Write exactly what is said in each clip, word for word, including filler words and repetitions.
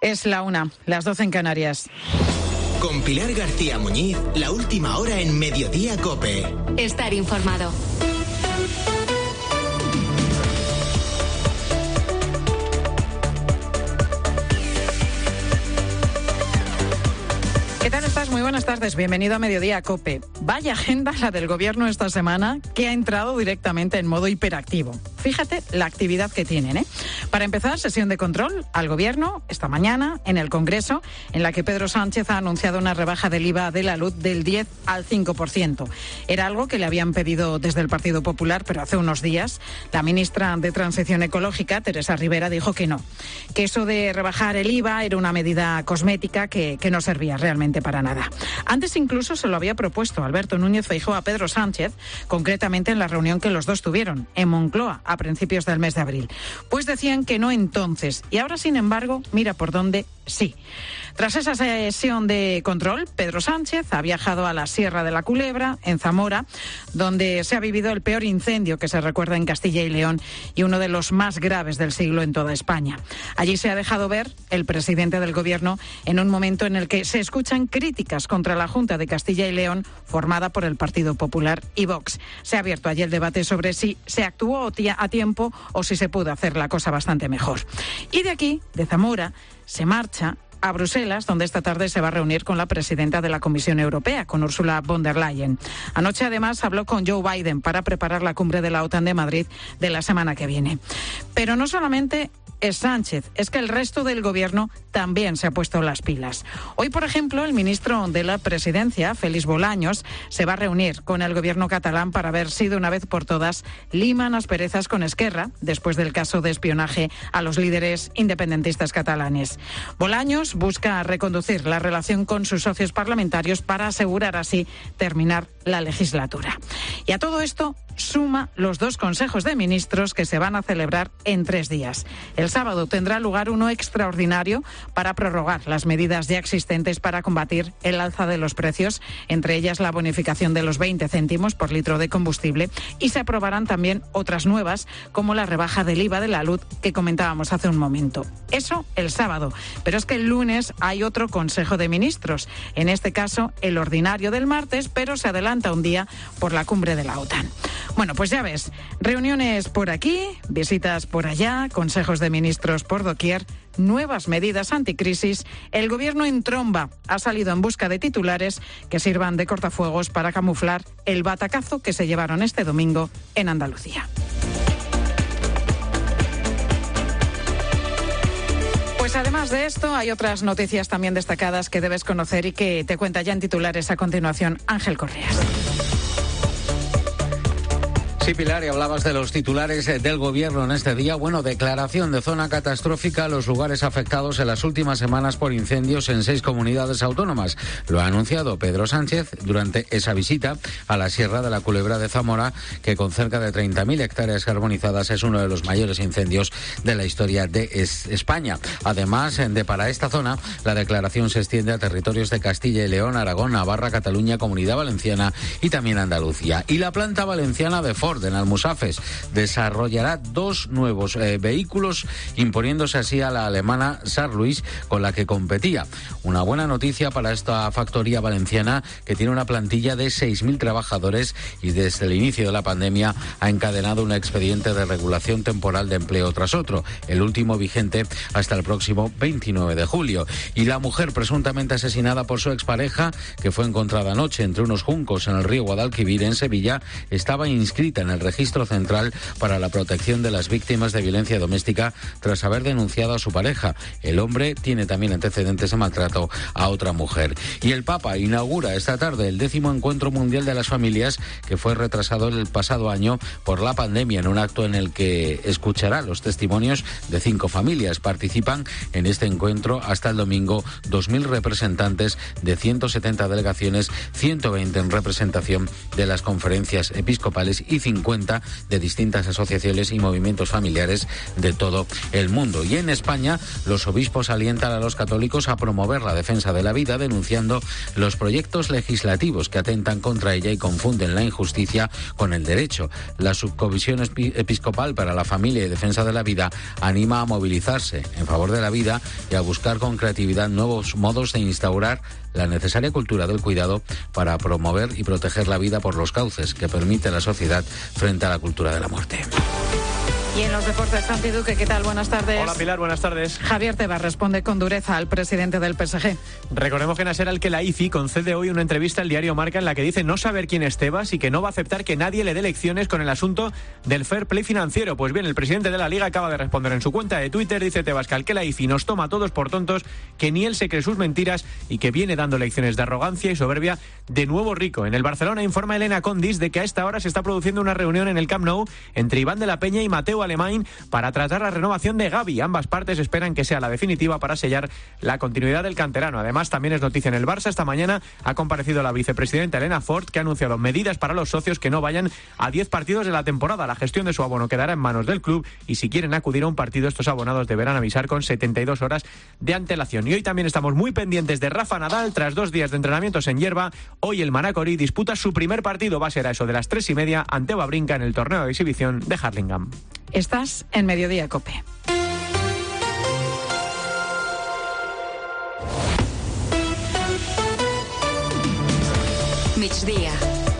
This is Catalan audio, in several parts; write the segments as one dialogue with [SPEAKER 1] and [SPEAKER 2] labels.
[SPEAKER 1] Es la una, las doce en Canarias.
[SPEAKER 2] Con Pilar García Muñiz, la última hora en Mediodía COPE.
[SPEAKER 3] Estar informado.
[SPEAKER 1] ¿Qué tal estás? Muy buenas tardes. Bienvenido a Mediodía COPE. Vaya agenda la del Gobierno esta semana, que ha entrado directamente en modo hiperactivo. Fíjate la actividad que tienen, ¿eh? Para empezar, sesión de control al Gobierno esta mañana en el Congreso, en la que Pedro Sánchez ha anunciado una rebaja del I V A de la luz del diez al cinco por ciento. Era algo que le habían pedido desde el Partido Popular, pero hace unos días la ministra de Transición Ecológica, Teresa Rivera, dijo que no, que eso de rebajar el I V A era una medida cosmética que, que no servía realmente para nada. Antes incluso se lo había propuesto Alberto Núñez Feijóo a Pedro Sánchez, concretamente en la reunión que los dos tuvieron en Moncloa a principios del mes de abril. Pues decían que no entonces, y ahora, sin embargo, mira por dónde sí. Tras esa sesión de control, Pedro Sánchez ha viajado a la Sierra de la Culebra, en Zamora, donde se ha vivido el peor incendio que se recuerda en Castilla y León y uno de los más graves del siglo en toda España. Allí se ha dejado ver el presidente del Gobierno en un momento en el que se escuchan críticas contra la Junta de Castilla y León, formada por el Partido Popular y Vox. Se ha abierto allí el debate sobre si se actuó a tiempo o si se pudo hacer la cosa bastante mejor. Y de aquí, de Zamora, se marcha a Bruselas, donde esta tarde se va a reunir con la presidenta de la Comisión Europea, con Ursula von der Leyen. Anoche, además, habló con Joe Biden para preparar la cumbre de la OTAN de Madrid de la semana que viene. Pero no solamente es Sánchez, es que el resto del Gobierno también se ha puesto las pilas. Hoy, por ejemplo, el ministro de la Presidencia, Félix Bolaños, se va a reunir con el Gobierno catalán para ver si de una vez por todas liman asperezas con Esquerra, después del caso de espionaje a los líderes independentistas catalanes. Bolaños busca reconducir la relación con sus socios parlamentarios para asegurar así terminar la legislatura. Y a todo esto suma los dos consejos de ministros que se van a celebrar en tres días. El sábado tendrá lugar uno extraordinario para prorrogar las medidas ya existentes para combatir el alza de los precios, entre ellas la bonificación de los veinte céntimos por litro de combustible, y se aprobarán también otras nuevas, como la rebaja del I V A de la luz que comentábamos hace un momento. Eso el sábado, pero es que el lunes hay otro Consejo de Ministros, en este caso el ordinario del martes, pero se adelanta un día por la cumbre de la OTAN. Bueno, pues ya ves, reuniones por aquí, visitas por allá, consejos de ministros por doquier, nuevas medidas anticrisis. El Gobierno en tromba ha salido en busca de titulares que sirvan de cortafuegos para camuflar el batacazo que se llevaron este domingo en Andalucía. Pues además de esto, hay otras noticias también destacadas que debes conocer y que te cuenta ya en titulares a continuación Ángel Correas.
[SPEAKER 4] Sí, Pilar, y hablabas de los titulares del Gobierno en este día. Bueno, declaración de zona catastrófica a los lugares afectados en las últimas semanas por incendios en seis comunidades autónomas. Lo ha anunciado Pedro Sánchez durante esa visita a la Sierra de la Culebra de Zamora, que con cerca de treinta mil hectáreas carbonizadas es uno de los mayores incendios de la historia de España. Además de para esta zona, la declaración se extiende a territorios de Castilla y León, Aragón, Navarra, Cataluña, Comunidad Valenciana y también Andalucía. Y la planta valenciana de Ford en Almusafes desarrollará dos nuevos eh, vehículos, imponiéndose así a la alemana Saarlouis, con la que competía. Una buena noticia para esta factoría valenciana, que tiene una plantilla de seis mil trabajadores y desde el inicio de la pandemia ha encadenado un expediente de regulación temporal de empleo tras otro, el último vigente hasta el próximo veintinueve de julio. Y la mujer presuntamente asesinada por su expareja, que fue encontrada anoche entre unos juncos en el río Guadalquivir, en Sevilla, estaba inscrita en el Registro Central para la Protección de las Víctimas de Violencia Doméstica tras haber denunciado a su pareja. El hombre tiene también antecedentes de maltrato a otra mujer. Y el Papa inaugura esta tarde el décimo Encuentro Mundial de las Familias, que fue retrasado el pasado año por la pandemia, en un acto en el que escuchará los testimonios de cinco familias. Participan en este encuentro hasta el domingo dos mil representantes de ciento setenta delegaciones, ciento veinte en representación de las conferencias episcopales y cincuenta cincuenta de distintas asociaciones y movimientos familiares de todo el mundo. Y en España, los obispos alientan a los católicos a promover la defensa de la vida, denunciando los proyectos legislativos que atentan contra ella y confunden la injusticia con el derecho. La Subcomisión Episcopal para la Familia y Defensa de la Vida anima a movilizarse en favor de la vida y a buscar con creatividad nuevos modos de instaurar la necesaria cultura del cuidado para promover y proteger la vida por los cauces que permite la sociedad frente a la cultura de la muerte.
[SPEAKER 1] Y en los deportes, Santi Duque, ¿qué tal? Buenas tardes.
[SPEAKER 3] Hola Pilar, buenas tardes.
[SPEAKER 1] Javier Tebas responde con dureza al presidente del P S G.
[SPEAKER 3] Recordemos que Nasser Al-Khelaifi concede hoy una entrevista al diario Marca en la que dice no saber quién es Tebas y que no va a aceptar que nadie le dé lecciones con el asunto del fair play financiero. Pues bien, el presidente de la Liga acaba de responder en su cuenta de Twitter, dice Tebas que Al-Khelaifi nos toma a todos por tontos, que ni él se cree sus mentiras y que viene dando lecciones de arrogancia y soberbia de nuevo rico. En el Barcelona informa Elena Condis de que a esta hora se está produciendo una reunión en el Camp Nou entre Iván de la Peña y Mateu Alemany para para tratar la renovación de Gavi. Ambas partes esperan que sea la definitiva para sellar la continuidad del canterano. Además, también es noticia en el Barça. Esta mañana ha comparecido la vicepresidenta Elena Fort, que ha anunciado medidas para los socios que no vayan a diez partidos de la temporada. La gestión de su abono quedará en manos del club y si quieren acudir a un partido, estos abonados deberán avisar con setenta y dos horas de antelación. Y hoy también estamos muy pendientes de Rafa Nadal. Tras dos días de entrenamientos en hierba, hoy el Manacorí disputa su primer partido. Va a ser a eso de las tres y media ante Wawrinka en el torneo de exhibición de Hurlingham.
[SPEAKER 1] Estás en Mediodía COPE.
[SPEAKER 5] Migdia.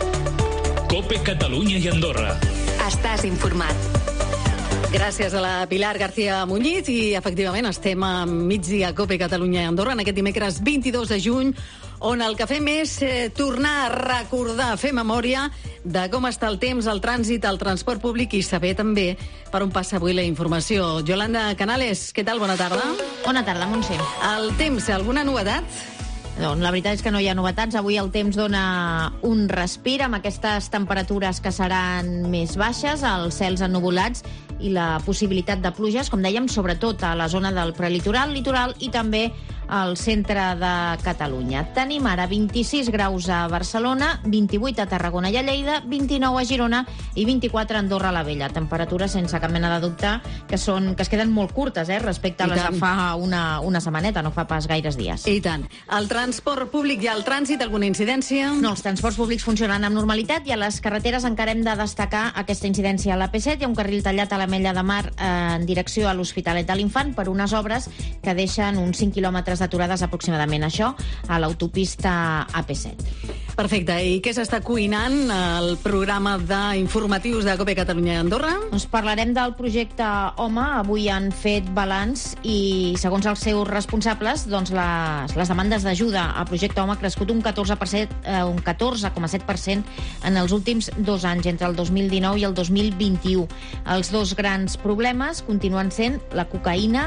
[SPEAKER 6] COPE Catalunya i Andorra.
[SPEAKER 5] Estàs informat.
[SPEAKER 7] Gràcies a la Pilar García Muñiz i efectivament estem a Migdia COPE Catalunya i Andorra en aquest dimecres vint-i-dos de juny, on el que fem és eh, tornar a recordar, fer memòria de com està el temps, el trànsit, el transport públic i saber també per on passa avui la informació. Yolanda Canales, què tal? Bona tarda.
[SPEAKER 8] Bona tarda, Montse.
[SPEAKER 7] El temps, alguna novetat?
[SPEAKER 8] Doncs la veritat és que no hi ha novetats. Avui el temps dona un respir amb aquestes temperatures que seran més baixes, els cels ennuvolats i la possibilitat de pluges, com dèiem, sobretot a la zona del prelitoral, litoral i també al centre de Catalunya. Tenim ara vint-i-sis graus a Barcelona, vint-i-vuit a Tarragona i a Lleida, vint-i-nou a Girona i vint-i-quatre a Andorra la Vella. Temperatures, sense cap mena de dubte, que són que es queden molt curtes eh, respecte a les de fa una, una setmaneta, no fa pas gaires dies.
[SPEAKER 7] I tant. El transport públic i el trànsit, alguna incidència?
[SPEAKER 8] No, els transports públics funcionen amb normalitat i a les carreteres encara hem de destacar aquesta incidència a l'A P set. Hi ha un carril tallat a l'Ametlla de Mar eh, en direcció a l'Hospitalet de l'Infant per unes obres que deixen uns cinc quilòmetres d'aturades aproximadament, això a l'autopista A P set.
[SPEAKER 7] Perfecte. I què s'està cuinant al programa d'informatius de COPE Catalunya i Andorra?
[SPEAKER 8] Doncs parlarem del projecte Home. Avui han fet balanç i, segons els seus responsables, doncs les, les demandes d'ajuda a projecte Home ha crescut un catorze per cent, eh, un catorze coma set per cent en els últims dos anys, entre el dos mil dinou i el dos mil vint-i-u. Els dos grans problemes continuen sent la cocaïna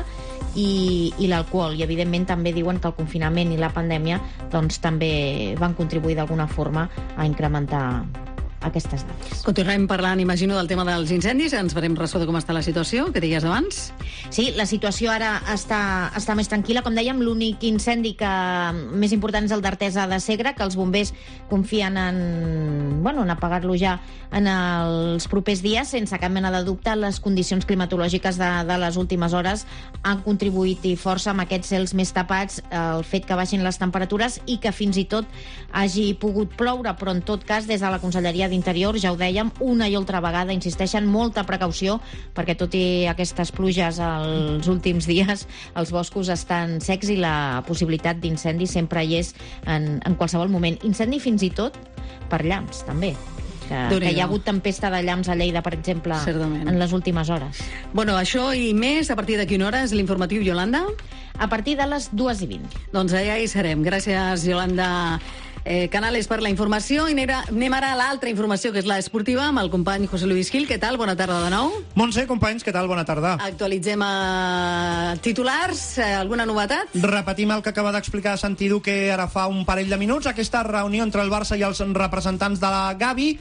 [SPEAKER 8] i, i l'alcohol, i evidentment també diuen que el confinament i la pandèmia doncs també van contribuir d'alguna forma a incrementar aquestes dades.
[SPEAKER 7] Continuarem parlant, imagino, del tema dels incendis. Ens farem ressò de com està la situació, que deies abans.
[SPEAKER 8] Sí, la situació ara està, està més tranquil·la. Com dèiem, l'únic incendi que més important és el d'Artesa de Segre, que els bombers confien en, bueno, en apagar-lo ja en els propers dies. Sense cap mena de dubte, les condicions climatològiques de, de les últimes hores han contribuït i força amb aquests cels més tapats, el fet que baixin les temperatures i que fins i tot hagi pogut ploure, però en tot cas, des de la Conselleria d'Interior, ja ho dèiem, una i altra vegada insisteixen molta precaució, perquè tot i aquestes pluges els últims dies, els boscos estan secs i la possibilitat d'incendi sempre hi és en, en qualsevol moment. Incendi fins i tot per llamps, també. Que, que hi ha hagut tempesta de llamps a Lleida, per exemple, certament, en les últimes hores.
[SPEAKER 7] Bueno, això i més, a partir de quina hora és l'informatiu, Yolanda?
[SPEAKER 8] A partir de les dues i vint.
[SPEAKER 7] Doncs allà hi serem. Gràcies, Yolanda eh, Canales, per la informació. I anem ara a l'altra informació, que és la esportiva, amb el company José Luis Gil. Què tal? Bona tarda de nou.
[SPEAKER 9] Montse, companys, què tal? Bona tarda.
[SPEAKER 7] Actualitzem a titulars. Eh, alguna novetat?
[SPEAKER 9] Repetim el que acaba d'explicar Santi Duque ara fa un parell de minuts. Aquesta reunió entre el Barça i els representants de la Gavi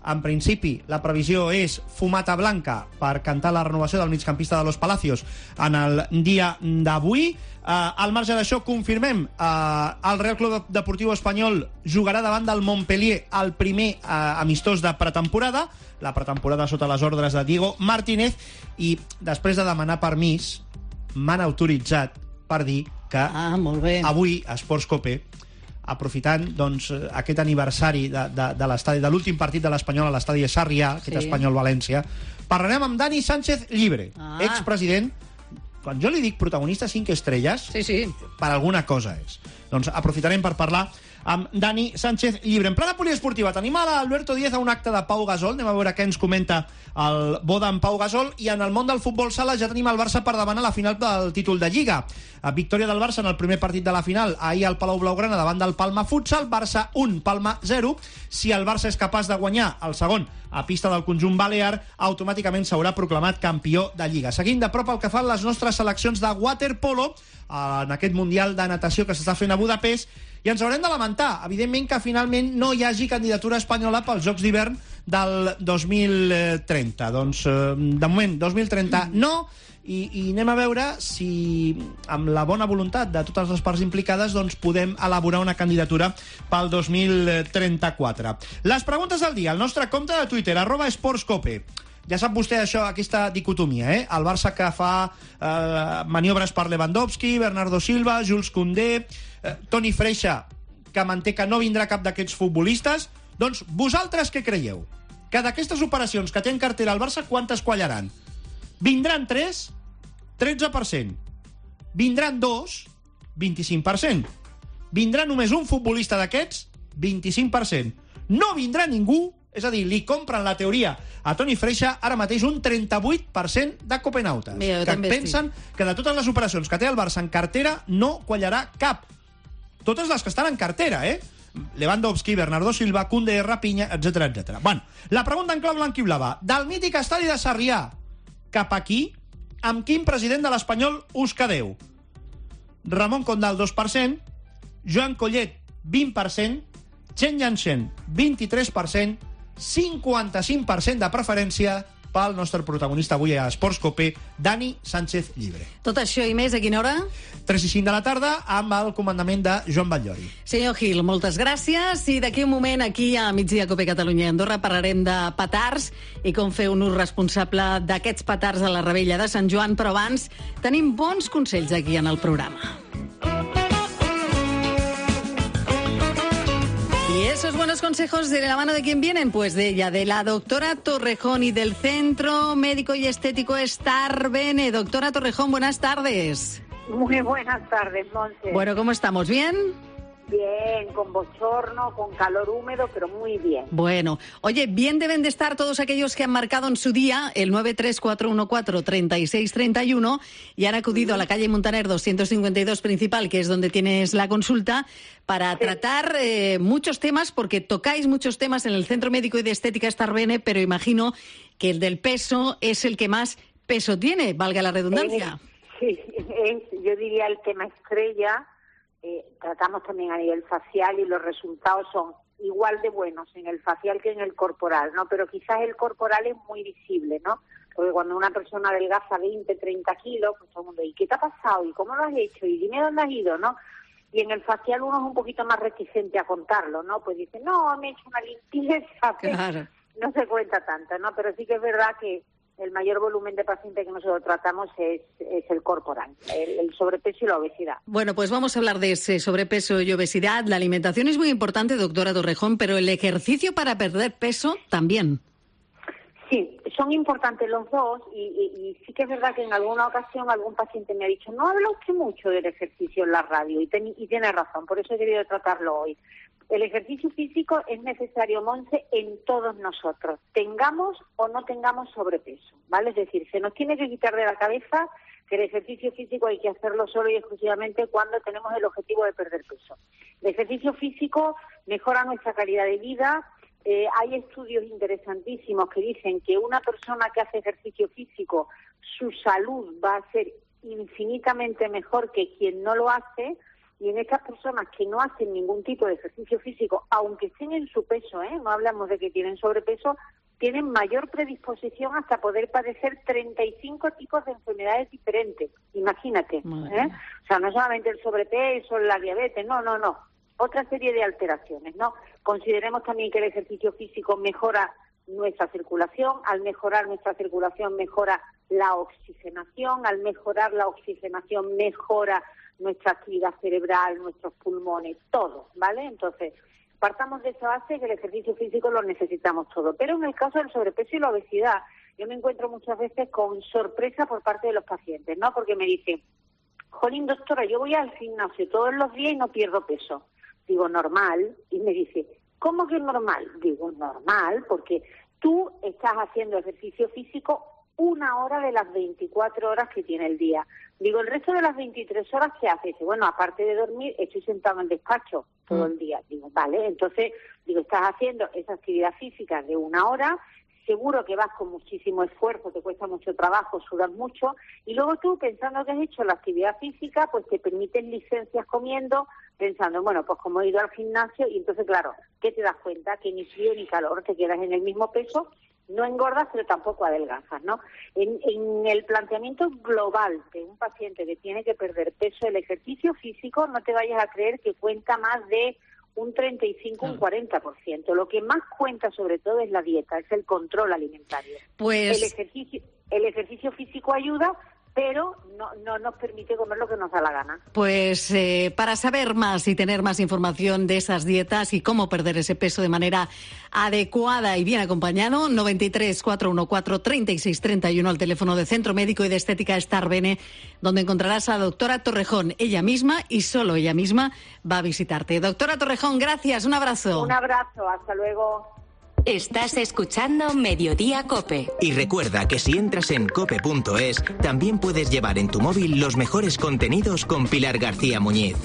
[SPEAKER 9] En principi, la previsió és fumata blanca per cantar la renovació del migcampista de Los Palacios en el dia d'avui. Uh, al marge d'això, confirmem uh, el Real Club Deportiu Espanyol jugarà davant del Montpellier el primer uh, amistós de pretemporada, la pretemporada sota les ordres de Diego Martínez, i després de demanar permís m'han autoritzat per dir que
[SPEAKER 7] ah, molt bé.
[SPEAKER 9] Avui Esports Cope, aprofitant doncs, aquest aniversari de, de, de l'estadi, de l'últim partit de l'Espanyol a l'estadi de Sarrià, aquest
[SPEAKER 7] sí.
[SPEAKER 9] Espanyol-València, parlarem amb Dani Sánchez Llibre,
[SPEAKER 7] ah.
[SPEAKER 9] expresident. Quan jo li dic protagonista cinc estrelles,
[SPEAKER 7] sí, sí.
[SPEAKER 9] per alguna cosa és. Doncs aprofitarem per parlar amb Dani Sánchez Llibre. En plana poliesportiva tenim a l'Alberto Díez a un acte de Pau Gasol. Anem a veure què ens comenta el bo d'en Pau Gasol. I en el món del futbol sala ja tenim el Barça per davant a la final del títol de Lliga. A victòria del Barça en el primer partit de la final ahir al Palau Blaugrana davant del Palma Futsal. Barça un, Palma zero. Si el Barça és capaç de guanyar el segon a pista del conjunt balear, automàticament s'haurà proclamat campió de Lliga. Seguint de prop el que fan les nostres seleccions de waterpolo en aquest Mundial de Natació que s'està fent a Budapest, i ens haurem de lamentar, evidentment, que finalment no hi hagi candidatura espanyola pels Jocs d'hivern del dos mil trenta. Doncs, de moment, dos mil trenta no, i, i anem a veure si, amb la bona voluntat de totes les parts implicades, doncs podem elaborar una candidatura pel dos mil trenta-quatre. Les preguntes del dia, el nostre compte de Twitter, arroba esportscope. Ja sap vostè això, aquesta dicotomia, eh? El Barça que fa eh, maniobres per Lewandowski, Bernardo Silva, Jules Koundé, eh, Toni Freixa, que manté que no vindrà cap d'aquests futbolistes. Doncs vosaltres què creieu? Que d'aquestes operacions que té en cartera el Barça, quantes quallaran? Vindran tres? tretze per cent. Vindran dos? vint-i-cinc per cent. Vindrà només un futbolista d'aquests? vint-i-cinc per cent. No vindrà ningú? És a dir, li compren la teoria a Toni Freixa ara mateix un trenta-vuit per cent de copenautes.
[SPEAKER 7] Mira,
[SPEAKER 9] que pensen estic. que de totes les operacions que té el Barça en cartera no quallarà cap. Totes les que estan en cartera, eh? Lewandowski, Bernardo Silva, Koundé, Rafinha, etcètera, etcètera. Bueno, la pregunta en clau blanquiblava. Del mític estadi de Sarrià cap aquí, amb quin president de l'Espanyol us quedeu? Ramon Condal, dos per cent, Joan Collet, vint per cent, Chen Yanchen, vint-i-tres per cent, cinquanta-cinc per cent de preferència pel nostre protagonista avui a Esports Cope, Dani Sánchez Llibre.
[SPEAKER 7] Tot això i més a quina hora?
[SPEAKER 9] tres i cinc de la tarda amb el comandament de Joan Batllori.
[SPEAKER 7] Senyor Gil, moltes gràcies. I d'aquí un moment aquí a Migdia Cope Catalunya i Andorra parlarem de petards i com fer un ús responsable d'aquests petards a la Rebella de Sant Joan, però abans tenim bons consells aquí en el programa. Y esos buenos consejos de la mano de quién vienen, pues de ella, de la doctora Torrejón y del Centro Médico y Estético Starbene. Doctora Torrejón, buenas tardes.
[SPEAKER 5] Muy buenas tardes, Monse.
[SPEAKER 7] Bueno, ¿cómo estamos? ¿Bien?
[SPEAKER 5] Bien, con bochorno, con calor húmedo, pero muy bien.
[SPEAKER 7] Bueno, oye, bien deben de estar todos aquellos que han marcado en su día el nueve tres cuatro uno cuatro, tres seis tres uno y han acudido a la calle Montaner doscientos cincuenta y dos principal, que es donde tienes la consulta, para sí. tratar eh, muchos temas, porque tocáis muchos temas en el Centro Médico y de Estética Starbene, pero imagino que el del peso es el que más peso tiene, valga la redundancia.
[SPEAKER 5] Sí, es, yo diría el tema estrella. Eh, tratamos también a nivel facial y los resultados son igual de buenos en el facial que en el corporal, ¿no? Pero quizás el corporal es muy visible, ¿no? Porque cuando una persona adelgaza veinte, treinta kilos, pues todo el mundo, ¿y qué te ha pasado? ¿Y cómo lo has hecho? ¿Y dime dónde has ido? ¿No? Y en el facial uno es un poquito más reticente a contarlo, ¿no? Pues dice, no, me he hecho una limpieza.
[SPEAKER 7] Claro.
[SPEAKER 5] No se cuenta tanto, ¿no? Pero sí que es verdad que el mayor volumen de pacientes que nosotros tratamos es, es el corporal, el, el sobrepeso y la obesidad.
[SPEAKER 7] Bueno, pues vamos a hablar de ese sobrepeso y obesidad. La alimentación es muy importante, doctora Torrejón, pero el ejercicio para perder peso también.
[SPEAKER 5] Sí, son importantes los dos y, y, y sí que es verdad que en alguna ocasión algún paciente me ha dicho, no habla usted mucho del ejercicio en la radio, y, ten, y tiene razón, por eso he querido tratarlo hoy. El ejercicio físico es necesario, Monse, en todos nosotros, tengamos o no tengamos sobrepeso, ¿vale? Es decir, se nos tiene que quitar de la cabeza que el ejercicio físico hay que hacerlo solo y exclusivamente cuando tenemos el objetivo de perder peso. El ejercicio físico mejora nuestra calidad de vida. Eh, hay estudios interesantísimos que dicen que una persona que hace ejercicio físico, su salud va a ser infinitamente mejor que quien no lo hace. Y en estas personas que no hacen ningún tipo de ejercicio físico, aunque estén en su peso, ¿eh? no hablamos de que tienen sobrepeso, tienen mayor predisposición hasta poder padecer treinta y cinco tipos de enfermedades diferentes. Imagínate, ¿eh? O sea, no solamente el sobrepeso, la diabetes, no, no, no. Otra serie de alteraciones, ¿no? Consideremos también que el ejercicio físico mejora nuestra circulación. Al mejorar nuestra circulación mejora la oxigenación. Al mejorar la oxigenación mejora nuestra actividad cerebral, nuestros pulmones, todo, ¿vale? Entonces, partamos de esa base que el ejercicio físico lo necesitamos todo. Pero en el caso del sobrepeso y la obesidad, yo me encuentro muchas veces con sorpresa por parte de los pacientes, ¿no? Porque me dicen, jolín, doctora, yo voy al gimnasio todos los días y no pierdo peso. Digo, normal. Y me dice, ¿cómo que normal? Digo, normal, porque tú estás haciendo ejercicio físico una hora de las veinticuatro horas que tiene el día. Digo, el resto de las veintitrés horas, ¿qué haces? Dice, bueno, aparte de dormir, estoy sentado en el despacho todo el día. Digo, vale, entonces, digo, estás haciendo esa actividad física de una hora, seguro que vas con muchísimo esfuerzo, te cuesta mucho trabajo, sudas mucho, y luego tú, pensando que has hecho la actividad física, pues te permiten licencias comiendo, pensando, bueno, pues como he ido al gimnasio, y entonces, claro, ¿qué te das cuenta? Que ni frío ni calor, te quedas en el mismo peso, no engordas, pero tampoco adelgazas, ¿no? En, en el planteamiento global de un paciente que tiene que perder peso, el ejercicio físico, no te vayas a creer que cuenta más de un treinta y cinco, un cuarenta por ciento. Lo que más cuenta, sobre todo, es la dieta, es el control alimentario.
[SPEAKER 7] Pues...
[SPEAKER 5] El ejercicio, el ejercicio físico ayuda, pero no, no nos permite comer lo que nos da la gana.
[SPEAKER 7] Pues eh, para saber más y tener más información de esas dietas y cómo perder ese peso de manera adecuada y bien acompañado, noventa y tres, cuatrocientos catorce, treinta y seis treinta y uno al teléfono de Centro Médico y de Estética Starbene, donde encontrarás a doctora Torrejón. Ella misma y solo ella misma va a visitarte. Doctora Torrejón, gracias, un abrazo.
[SPEAKER 5] Un abrazo, hasta luego.
[SPEAKER 10] Estás escuchando Mediodía COPE.
[SPEAKER 2] Y recuerda que si entras en cope punto es, también puedes llevar en tu móvil los mejores contenidos con Pilar García Muñiz.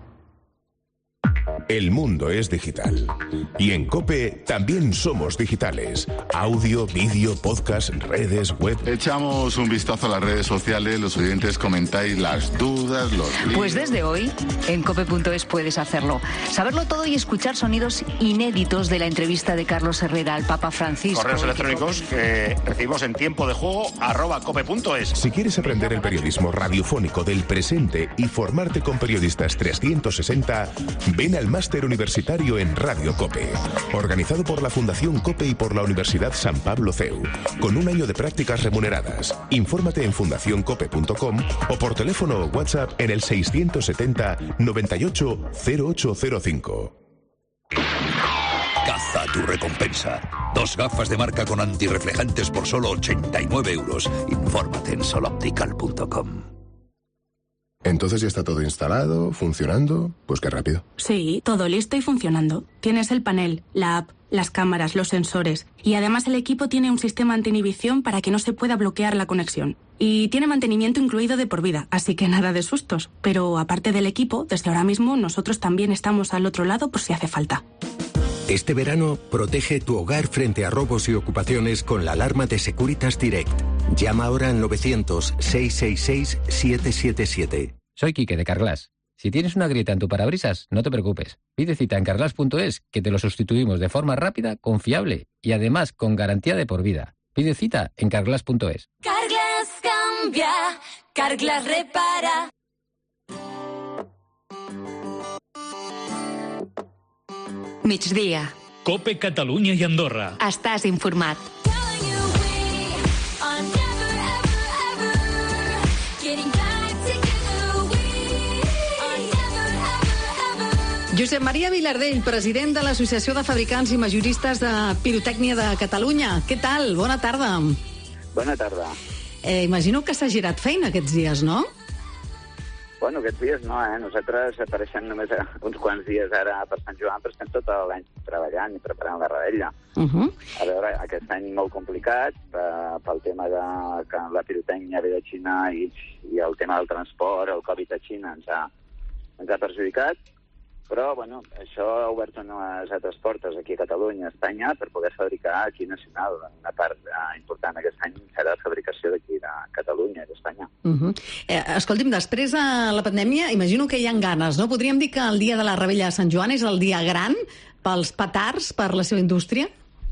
[SPEAKER 11] El mundo es digital. Y en COPE también somos digitales. Audio, vídeo, podcast, redes, web.
[SPEAKER 12] Echamos un vistazo a las redes sociales, los oyentes comentáis las dudas, los líos.
[SPEAKER 10] Pues desde hoy, en cope punto es puedes hacerlo. Saberlo todo y escuchar sonidos inéditos de la entrevista de Carlos Herrera al Papa Francisco.
[SPEAKER 13] Correos electrónicos que recibimos en tiempo de juego, arroba cope punto es.
[SPEAKER 11] Si quieres aprender el periodismo radiofónico del presente y formarte con periodistas trescientos sesenta, ven al Máster Universitario en Radio COPE, organizado por la Fundación COPE y por la Universidad San Pablo C E U, con un año de prácticas remuneradas. Infórmate en fundación cope punto com o por teléfono o WhatsApp en el seiscientos setenta, noventa y ocho, cero ocho cero cinco.
[SPEAKER 14] Caza tu recompensa. Dos gafas de marca con antirreflejantes por solo ochenta y nueve euros. Infórmate en sol optical punto com.
[SPEAKER 15] Entonces ya está todo instalado, funcionando. Pues qué rápido.
[SPEAKER 16] Sí, todo listo y funcionando. Tienes el panel, la app, las cámaras, los sensores. Y además el equipo tiene un sistema anti-inhibición para que no se pueda bloquear la conexión. Y tiene mantenimiento incluido de por vida, así que nada de sustos. Pero aparte del equipo, desde ahora mismo nosotros también estamos al otro lado por si hace falta.
[SPEAKER 17] Este verano, protege tu hogar frente a robos y ocupaciones con la alarma de Securitas Direct. Llama ahora al novecientos, seiscientos sesenta y seis, setecientos setenta y siete.
[SPEAKER 18] Soy Quique de Carglass. Si tienes una grieta en tu parabrisas, no te preocupes. Pide cita en carglass punto es, que te lo sustituimos de forma rápida, confiable y además con garantía de por vida. Pide cita en carglass punto es.
[SPEAKER 10] Carglass cambia, Carglass repara. Migdia.
[SPEAKER 6] COPE Catalunya i Andorra.
[SPEAKER 10] Estàs informat.
[SPEAKER 7] Josep Maria Vilardell, president de l'Associació de Fabricants i Majoristes de Pirotècnia de Catalunya. Què tal? Bona tarda.
[SPEAKER 19] Bona tarda.
[SPEAKER 7] Eh, imagino que s'ha girat feina aquests dies, no?
[SPEAKER 19] Bueno, aquests dies no, eh? Nosaltres apareixem només uns quants dies ara per Sant Joan, però estem tot l'any treballant i preparant la revetlla.
[SPEAKER 7] Uh -huh.
[SPEAKER 19] A veure, aquest any molt complicat eh, pel tema de que la pirotècnia ve de Xina i, i el tema del transport, el Covid a Xina ens ha, ens ha perjudicat, però, bueno, això ha obert unes altres portes aquí a Catalunya, a Espanya, per poder fabricar aquí nacional. Una part eh, important aquest any s'ha encara de fabricació d'aquí de Catalunya i d'Espanya.
[SPEAKER 7] Uh -huh. eh, escolti'm, després de la pandèmia, imagino que hi ha ganes, no? Podríem dir que el dia de la Revetlla de Sant Joan és el dia gran pels petards, per la seva indústria?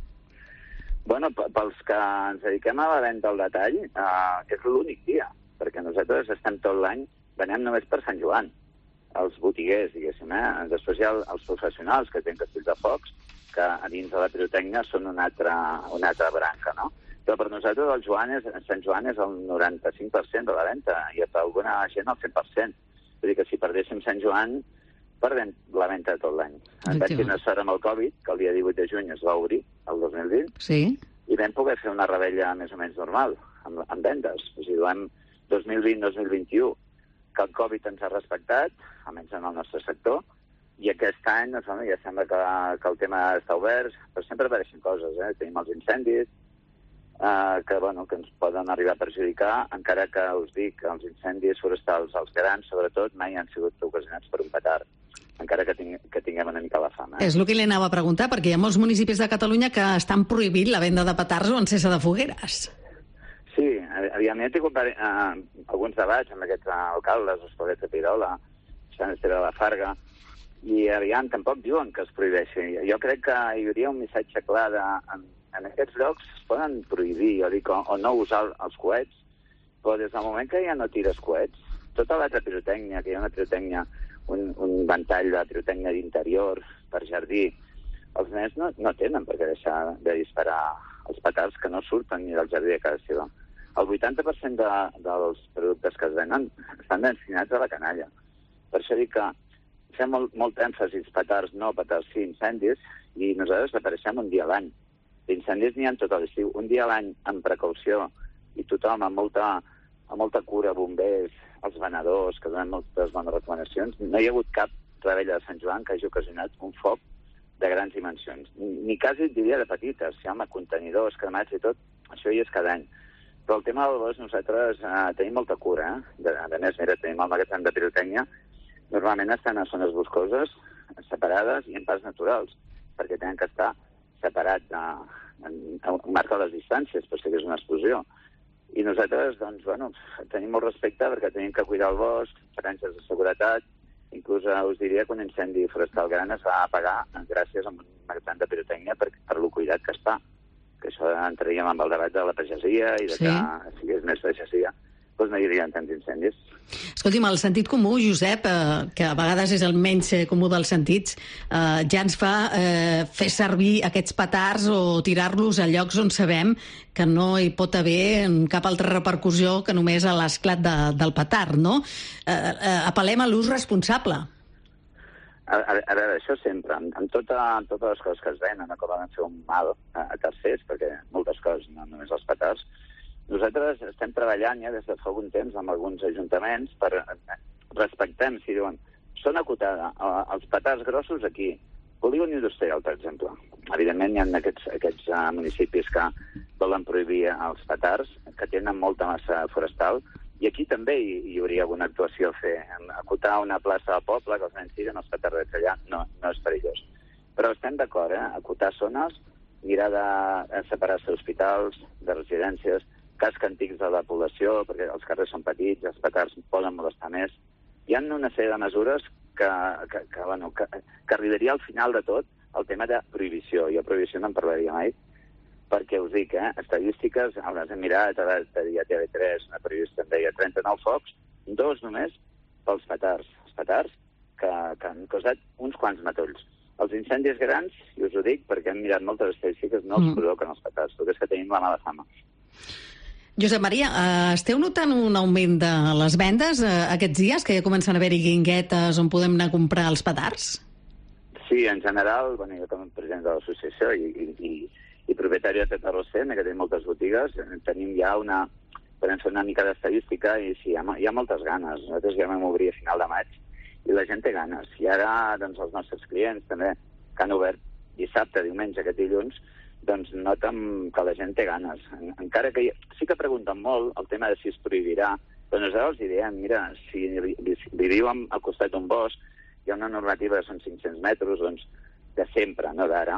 [SPEAKER 19] Bueno, pels que ens dediquem a la venda al detall, eh, és l'únic dia, perquè nosaltres estem tot l'any, venem només per Sant Joan, els botiguers, diguéssim, eh? Després hi ha els professionals que tenen castells de focs, que a dins de la pirotècnia són una altra, una altra branca, no? Però per nosaltres el Joan és, Sant Joan és el noranta-cinc per cent de la venda i per alguna gent el cent per cent. Vull dir que si perdéssim Sant Joan, perdem la venda tot l'any. Vam tenir una sort amb el Covid, que el dia divuit de juny es va obrir, el dos mil vint,
[SPEAKER 7] sí.
[SPEAKER 19] i vam poder fer una revetlla més o menys normal, amb, amb vendes. O sigui, l'any dos mil vint dos mil vint-i-u, que el Covid ens ha respectat, almenys en el nostre sector, i aquest any doncs, ja sembla que, que el tema està obert, però sempre apareixen coses, eh? Tenim els incendis, eh, que, bueno, que ens poden arribar a perjudicar, encara que us dic que els incendis forestals, els grans, sobretot, mai han sigut ocasionats per un petard, encara que, ting que tinguem una mica la fama. Eh?
[SPEAKER 7] És el que li anava a preguntar, perquè hi ha molts municipis de Catalunya que estan prohibint la venda de petards o encesa de fogueres.
[SPEAKER 19] Sí, aviam, he tingut uh, alguns debats amb aquests alcaldes, Hospitalet de Pirola, Sant Esteve de la Farga, i aviam, tampoc diuen que es prohibeixi. Jo crec que hi hauria un missatge clar de, en, en aquests llocs es poden prohibir, jo dic, o, o no usar els coets, però des del moment que ja no tires coets, tota l'altra pirotècnia, que hi ha una pirotècnia, un, un ventall de pirotècnia d'interior per jardí, els nens no, no tenen per què deixar de disparar els petards que no surten ni del jardí de casa seva. El vuitanta per cent de, dels productes que es venen estan destinats a la canalla. Per això dic que fem molt, molt èmfasis petards, no petards, sí, incendis, i nosaltres apareixem un dia a l'any. D'incendis n'hi ha tot l'estiu. Un dia a l'any amb precaució i tothom amb molta, amb molta cura, bombers, els venedors, que donen moltes bones recomanacions. No hi ha hagut cap revetlla de Sant Joan que hagi ocasionat un foc de grans dimensions. Ni, ni quasi diria de petites, ja, amb contenidors, cremats i tot, això hi és cada any. Però el tema del bosc nosaltres eh, tenim molta cura, eh? De, de més, mira, tenim el magatzem de pirotècnia, normalment estan a zones boscoses, separades i en parcs naturals, perquè tenen que estar separats a, a, a marcar les distàncies, per si és una explosió. I nosaltres, doncs, bueno, tenim molt respecte perquè tenim que cuidar el bosc, franges de seguretat, inclús eh, us diria que un incendi forestal gran es va apagar gràcies a un magatzem de pirotècnia per, per lo cuidat que està. Que això entraríem amb el debat de la pagesia i de sí. que si és més pagesia, doncs no hi hauria tants incendis.
[SPEAKER 7] Escolti'm, el sentit comú, Josep, eh, que a vegades és el menys comú dels sentits, eh, ja ens fa eh, fer servir aquests petards o tirar-los a llocs on sabem que no hi pot haver cap altra repercussió que només a l'esclat de, del petard, no? Eh, eh, apel·lem a l'ús responsable.
[SPEAKER 19] A, a, a veure, això sempre, amb, amb, tota, amb totes les coses que es venen, no poden fer un mal a, a tercers, perquè moltes coses, no només els petards. Nosaltres estem treballant ja des de fa algun temps amb alguns ajuntaments per respectem, si diuen, zona acotada, els petards grossos aquí, polígon industrial, per exemple. Evidentment hi ha aquests, aquests uh, municipis que volen prohibir els petards, que tenen molta massa forestal, i aquí també hi, hi hauria alguna actuació a fer. Acotar una plaça del poble, que els nens tiren els petardets allà, no, no és perillós. Però estem d'acord, eh? Acotar zones, mirar de, de separar-se d'hospitals, de residències, cascs antics de la població, perquè els carrers són petits, els petards poden molestar més. Hi ha una sèrie de mesures que, que, que, bueno, que, que arribaria al final de tot el tema de prohibició. Jo prohibició no en parlaria mai, perquè us dic, eh, estadístiques, hauràs de mirar, te dia T V tres, una periodista em deia trenta-nou focs, dos només pels petards. Els petards que, que han causat uns quants matolls. Els incendis grans, i us ho dic perquè hem mirat moltes estadístiques, no els mm. provoquen els petards, tot és que tenim la mala fama.
[SPEAKER 7] Josep Maria, eh, esteu notant un augment de les vendes eh, aquests dies, que ja comencen a haver-hi guinguetes on podem anar a comprar els petards?
[SPEAKER 19] Sí, en general, bueno, jo com a president de l'associació i, i, i i propietari de P T R C, que tenim moltes botigues, tenim ja una... podem fer una mica d'estadística i sí, hi ha, hi ha moltes ganes. Nosaltres ja vam obrir a final de maig i la gent té ganes. I ara, doncs, els nostres clients també, que han obert dissabte, diumenge, aquest dilluns, doncs noten que la gent té ganes. Encara que sí que pregunten molt el tema de si es prohibirà, però nosaltres els diem, mira, si viviu al costat d'un bosc, hi ha una normativa que són cinc-cents metres, doncs, de sempre, no d'ara,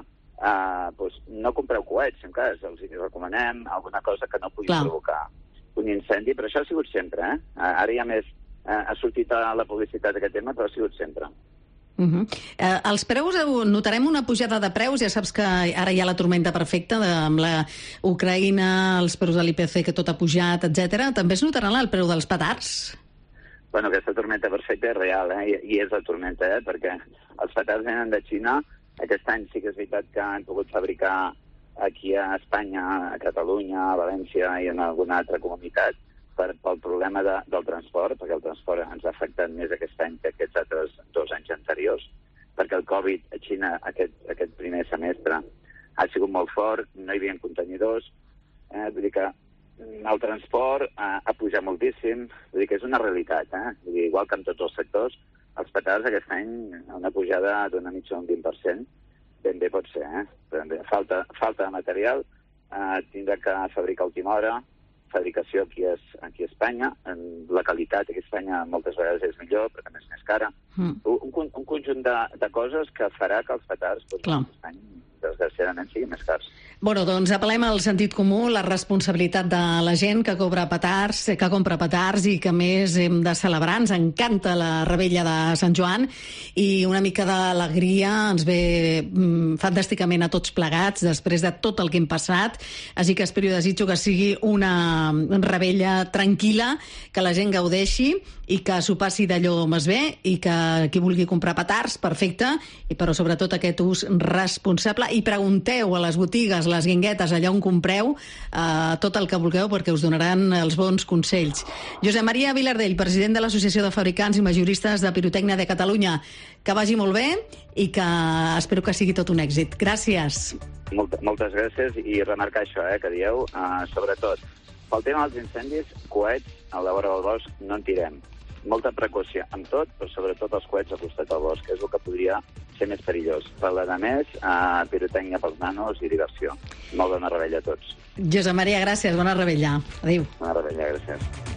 [SPEAKER 19] uh, doncs no compreu coets, en cas, els recomanem alguna cosa que no pugui Clar. provocar un incendi, però això ha sigut sempre, eh? Ara ja més uh, ha sortit a la publicitat aquest tema, però ha sigut sempre.
[SPEAKER 7] Uh -huh. eh, els preus, notarem una pujada de preus, ja saps que ara hi ha la tormenta perfecta de, amb la Ucraïna, els preus de l'I P C que tot ha pujat, etcètera. També es notarà el preu dels petards?
[SPEAKER 19] Bueno, aquesta tormenta perfecta és real, eh? I, i és la tormenta, eh? Perquè els petards venen de Xina. Aquest any sí que és veritat que han pogut fabricar aquí a Espanya, a Catalunya, a València i en alguna altra comunitat, per, pel problema de, del transport, perquè el transport ens ha afectat més aquest any que aquests altres dos anys anteriors, perquè el Covid a Xina aquest, aquest primer semestre ha sigut molt fort, no hi havia contenidors, eh? Vull dir que el transport ha, ha pujat moltíssim, vull dir que és una realitat, eh? Vull dir, igual que en tots els sectors, els petards aquest any una pujada d'una mitja un vint per cent, ben bé pot ser, eh? Falta, falta de material, eh, tindrà que fabricar a última hora, fabricació aquí, és, aquí a Espanya, la qualitat aquí a Espanya moltes vegades és millor, però també és més cara. Mm. Un, un conjunt de, de coses que farà que els petards doncs, aquest any, desgraciadament, siguin més cars.
[SPEAKER 7] Bueno, doncs apel·lem al sentit comú, la responsabilitat de la gent que cobra petards, que compra petards i que més hem de celebrar. Ens encanta la Rebella de Sant Joan i una mica d'alegria ens ve mm, fantàsticament a tots plegats després de tot el que hem passat. Així que espero i desitjo que sigui una Rebella tranquil·la, que la gent gaudeixi i que s'ho passi d'allò més bé i que qui vulgui comprar petards, perfecte, i però sobretot aquest ús responsable. I pregunteu a les botigues, les guinguetes, allà on compreu, eh, tot el que vulgueu, perquè us donaran els bons consells. Josep Maria Vilardell, president de l'Associació de Fabricants i Majoristes de Pirotècnia de Catalunya, que vagi molt bé i que espero que sigui tot un èxit. Gràcies.
[SPEAKER 19] Molta, moltes gràcies i remarcar això, eh, que dieu, eh, sobretot, pel tema dels incendis, coets a la vora del bosc no en tirem. Molta precaució amb tot, però sobretot els coets al costat del bosc, que és el que podria ser més perillós. Per la de més, eh, pirotècnia pels nanos i diversió. Molt bona Rebella a tots.
[SPEAKER 7] Josep Maria, gràcies. Bona Rebella. Adéu.
[SPEAKER 19] Bona Rebella, gràcies.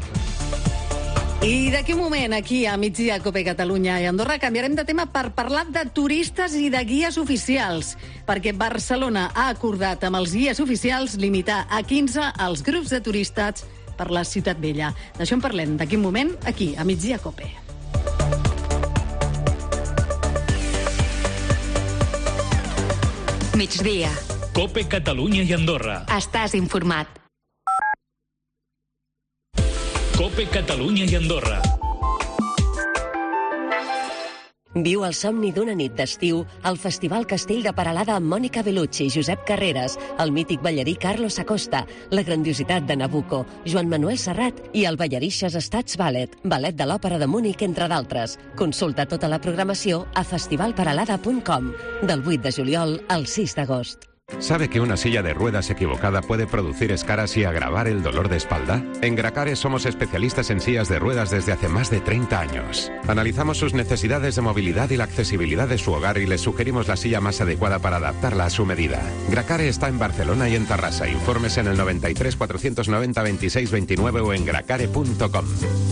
[SPEAKER 7] I d'aquí un moment, aquí a Migdia Cope Catalunya i Andorra, canviarem de tema per parlar de turistes i de guies oficials, perquè Barcelona ha acordat amb els guies oficials limitar a quinze els grups de turistes per la Ciutat Vella. D'això en parlem d'aquí un moment, aquí, a Migdia Cope.
[SPEAKER 6] Migdia. Cope Catalunya i Andorra.
[SPEAKER 20] Estàs informat.
[SPEAKER 6] Cope Catalunya i Andorra.
[SPEAKER 20] Viu el somni d'una nit d'estiu al Festival Castell de Peralada amb Mònica Bellucci, Josep Carreras, el mític ballarí Carlos Acosta, la grandiositat de Nabucco, Joan Manuel Serrat i el Ballarixes Stats Ballet, ballet de l'Òpera de Múnich, entre d'altres. Consulta tota la programació a festival peralada punt com, del vuit de juliol al sis d'agost.
[SPEAKER 21] ¿Sabe que una silla de ruedas equivocada puede producir escaras y agravar el dolor de espalda? En Gracare somos especialistas en sillas de ruedas desde hace más de treinta años. Analizamos sus necesidades de movilidad y la accesibilidad de su hogar y les sugerimos la silla más adecuada para adaptarla a su medida. Gracare está en Barcelona y en Tarrasa. Informes en el noventa y tres, cuatrocientos noventa, veintiséis veintinueve o en gracare punto com.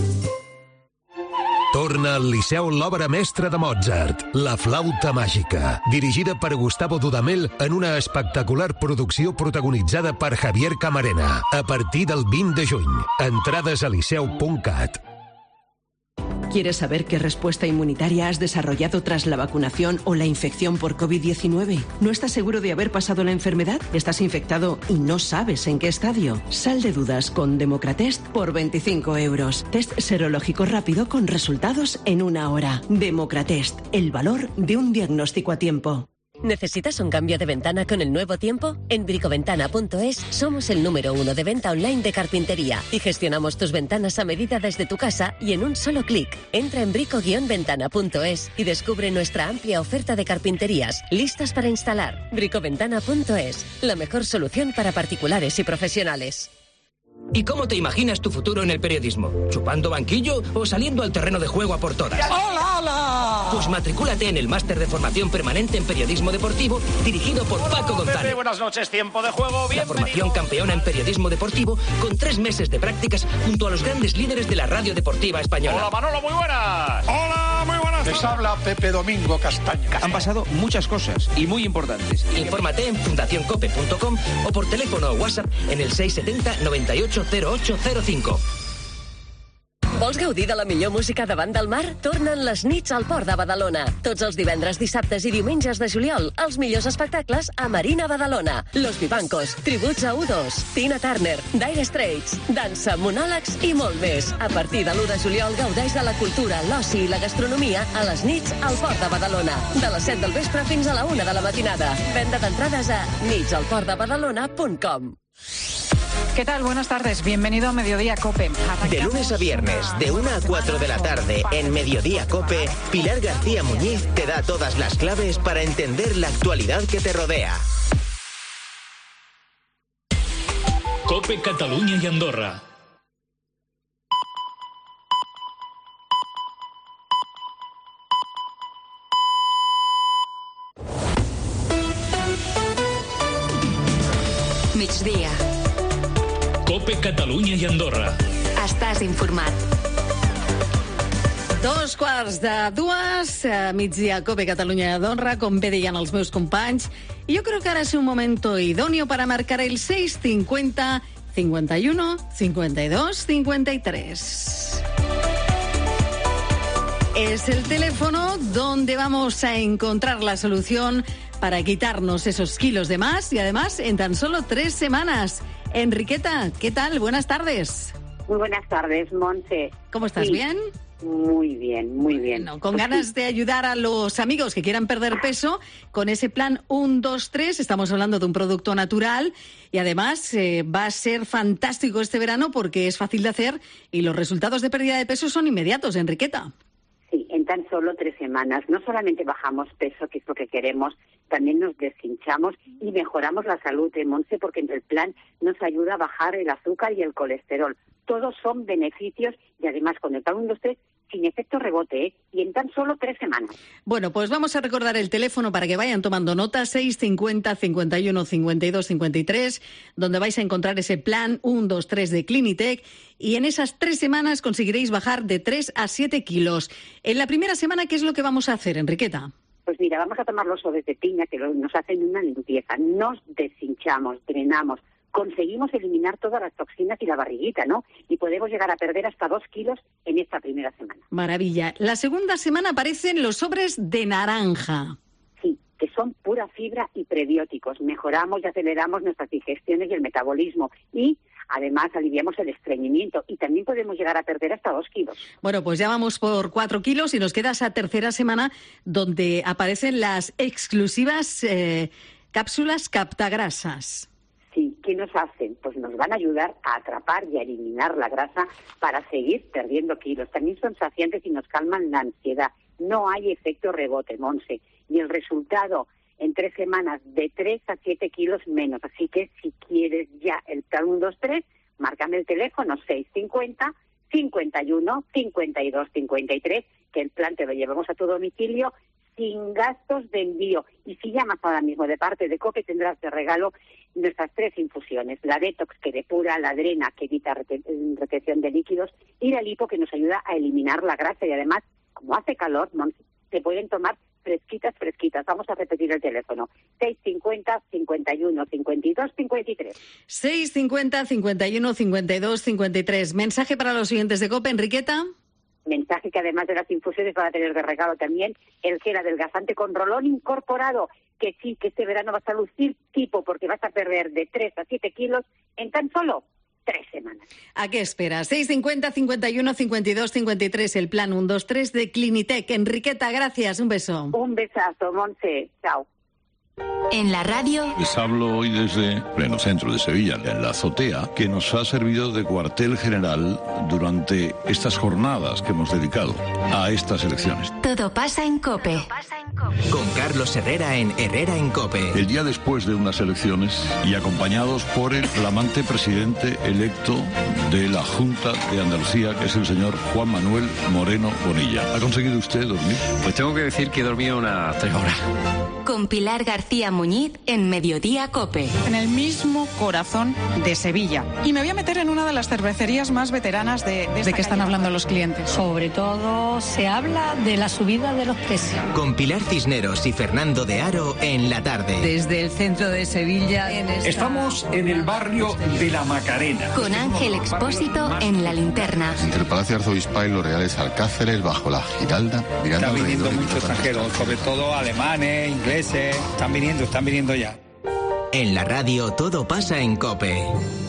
[SPEAKER 22] Torna al Liceu l'obra mestra de Mozart, La flauta màgica, dirigida per Gustavo Dudamel en una espectacular producció protagonitzada per Javier Camarena, a partir del vint de juny. Entrades a liceu punt cat.
[SPEAKER 23] ¿Quieres saber qué respuesta inmunitaria has desarrollado tras la vacunación o la infección por COVID diecinueve? ¿No estás seguro de haber pasado la enfermedad? ¿Estás infectado y no sabes en qué estadio? Sal de dudas con Democratest por veinticinco euros. Test serológico rápido con resultados en una hora. Democratest, el valor de un diagnóstico a tiempo.
[SPEAKER 20] ¿Necesitas un cambio de ventana con el nuevo tiempo? En bricoventana punto es somos el número uno de venta online de carpintería y gestionamos tus ventanas a medida desde tu casa y en un solo clic. Entra en brico guion ventana punto es y descubre nuestra amplia oferta de carpinterías listas para instalar. bricoventana punto es, la mejor solución para particulares y profesionales.
[SPEAKER 24] ¿Y cómo te imaginas tu futuro en el periodismo? ¿Chupando banquillo o saliendo al terreno de juego a por todas?
[SPEAKER 25] ¡Hola, hola!
[SPEAKER 24] Pues matricúlate en el máster de formación permanente en periodismo deportivo dirigido por
[SPEAKER 25] Hola,
[SPEAKER 24] Paco
[SPEAKER 25] Pepe,
[SPEAKER 24] González.
[SPEAKER 25] buenas noches, tiempo de juego,
[SPEAKER 24] La formación campeona en periodismo deportivo con tres meses de prácticas junto a los grandes líderes de la radio deportiva española.
[SPEAKER 25] Hola, Manolo, muy buenas. Hola, muy buenas
[SPEAKER 1] Les habla Pepe Domingo Castaño.
[SPEAKER 24] Han pasado muchas cosas y muy importantes. Infórmate en fundación cope punto com o por teléfono o WhatsApp en el seis setenta noventa y ocho cero ocho cero cinco.
[SPEAKER 20] Vols gaudir de la millor música davant del mar? Tornen les nits al Port de Badalona. Tots els divendres, dissabtes i diumenges de juliol, els millors espectacles a Marina Badalona. Los Vivancos, tributs a U dos, Tina Turner, Dire Straits, dansa, monòlegs i molt més. A partir de l'u de juliol gaudeix de la cultura, l'oci i la gastronomia a les nits al Port de Badalona. De les set del vespre fins a la una de la matinada. Venda d'entrades a nits al port de badalona punt com.
[SPEAKER 3] ¿Qué tal? Buenas tardes. Bienvenido a Mediodía COPE. Arrancamos...
[SPEAKER 2] De lunes a viernes, de una a cuatro de la tarde, en Mediodía COPE, Pilar García Muñiz te da todas las claves para entender la actualidad que te rodea.
[SPEAKER 6] COPE Cataluña y Andorra.
[SPEAKER 4] Migdia.
[SPEAKER 6] COPE Catalunya i Andorra.
[SPEAKER 4] Estàs informat.
[SPEAKER 7] Dos quarts de dues, eh, migdia COPE Catalunya i Andorra, com bé deien els meus companys. Y yo creo que ahora es un momento idóneo para marcar el seis cincuenta, cincuenta y uno, cincuenta y dos, cincuenta y tres. Es el teléfono donde vamos a encontrar la solución para quitarnos esos kilos de más y además en tan solo tres semanas. Enriqueta, ¿qué tal? Buenas tardes.
[SPEAKER 5] Muy buenas tardes, Montse.
[SPEAKER 7] ¿Cómo estás?
[SPEAKER 5] Sí.
[SPEAKER 7] ¿Bien?
[SPEAKER 5] Muy bien, muy bien.
[SPEAKER 7] Bueno, con
[SPEAKER 5] Pues
[SPEAKER 7] ganas
[SPEAKER 5] sí.
[SPEAKER 7] de ayudar a los amigos que quieran perder peso con ese plan uno, dos, tres. Estamos hablando de un producto natural y además eh, va a ser fantástico este verano porque es fácil de hacer y los resultados de pérdida de peso son inmediatos, Enriqueta.
[SPEAKER 5] Sí, en tan solo tres semanas no solamente bajamos peso, que es lo que queremos, también nos deshinchamos y mejoramos la salud de Monse, porque en el plan nos ayuda a bajar el azúcar y el colesterol. Todos son beneficios y además con el plan uno, dos, tres, sin efecto rebote, ¿eh? Y en tan solo tres semanas.
[SPEAKER 7] Bueno, pues vamos a recordar el teléfono para que vayan tomando nota, seis cincuenta, cincuenta y uno, cincuenta y dos, cincuenta y tres, donde vais a encontrar ese plan uno, dos, tres de Clinitec, y en esas tres semanas conseguiréis bajar de tres a siete kilos. En la primera semana, ¿qué es lo que vamos a hacer, Enriqueta?
[SPEAKER 5] Pues mira, vamos a tomar los sodes de piña que nos hacen una limpieza, nos deshinchamos, drenamos, conseguimos eliminar todas las toxinas y la barriguita, ¿no? Y podemos llegar a perder hasta dos kilos en esta primera semana.
[SPEAKER 7] Maravilla. La segunda semana aparecen los sobres de naranja.
[SPEAKER 5] Sí, que son pura fibra y prebióticos. Mejoramos y aceleramos nuestras digestiones y el metabolismo. Y además aliviamos el estreñimiento. Y también podemos llegar a perder hasta dos kilos.
[SPEAKER 7] Bueno, pues ya vamos por cuatro kilos y nos queda esa tercera semana donde aparecen las exclusivas eh, cápsulas captagrasas.
[SPEAKER 5] Sí, ¿qué nos hacen? Pues nos van a ayudar a atrapar y a eliminar la grasa para seguir perdiendo kilos. También son saciantes y nos calman la ansiedad. No hay efecto rebote, Monse. Y el resultado en tres semanas de tres a siete kilos menos. Así que si quieres ya el plan uno, dos, tres, márcame el teléfono seis cincuenta, cincuenta y uno, cincuenta y dos, cincuenta y tres, que el plan te lo llevamos a tu domicilio sin gastos de envío. Y si llamas ahora mismo de parte de COPE, tendrás de regalo nuestras tres infusiones: la Detox, que depura, la Drena, que evita rete- retención de líquidos, y la Lipo, que nos ayuda a eliminar la grasa. Y además, como hace calor, se pueden tomar fresquitas, fresquitas. Vamos a repetir el teléfono: seis cincuenta, cincuenta y uno, cincuenta y dos, cincuenta y tres.
[SPEAKER 7] seis cincuenta, cincuenta y uno, cincuenta y dos, cincuenta y tres. Mensaje para los oyentes de COPE, Enriqueta.
[SPEAKER 5] Mensaje que además de las infusiones van a tener de regalo también el gel adelgazante con rolón incorporado, que sí, que este verano vas a lucir tipo, porque vas a perder de tres a siete kilos en tan solo tres semanas.
[SPEAKER 7] ¿A qué esperas? seis cincuenta, cincuenta y uno, cincuenta y dos, cincuenta y tres, el plan uno, dos, tres de Clinitec. Enriqueta, gracias, un beso.
[SPEAKER 5] Un besazo, Monse. Chao.
[SPEAKER 4] En la radio.
[SPEAKER 14] Les hablo hoy desde pleno centro de Sevilla, en la azotea, que nos ha servido de cuartel general durante estas jornadas que hemos dedicado a estas elecciones.
[SPEAKER 4] Todo pasa en COPE.
[SPEAKER 2] Con Carlos Herrera en Herrera en COPE.
[SPEAKER 14] El día después de unas elecciones y acompañados por el flamante presidente electo de la Junta de Andalucía, que es el señor Juan Manuel Moreno Bonilla. ¿Ha conseguido usted dormir?
[SPEAKER 8] Pues tengo que decir que he dormido unas tres horas.
[SPEAKER 4] Con Pilar García Muñiz en Mediodía COPE.
[SPEAKER 9] En el mismo corazón de Sevilla. Y me voy a meter en una de las cervecerías más veteranas de, de, de que están hablando los clientes.
[SPEAKER 26] Sobre todo se habla de las
[SPEAKER 11] subida de los precios.
[SPEAKER 2] Con Pilar Cisneros y Fernando de Aro en la tarde.
[SPEAKER 11] Desde el centro de Sevilla. En esta...
[SPEAKER 1] Estamos en el barrio de la Macarena.
[SPEAKER 4] Con Ángel Expósito en La Linterna.
[SPEAKER 12] Entre el Palacio Arzobispal y los Reales Alcáceres, bajo la Giralda.
[SPEAKER 1] Están viniendo muchos extranjeros, sobre todo alemanes, ingleses. Están viniendo, están viniendo ya.
[SPEAKER 2] En la radio todo pasa en COPE.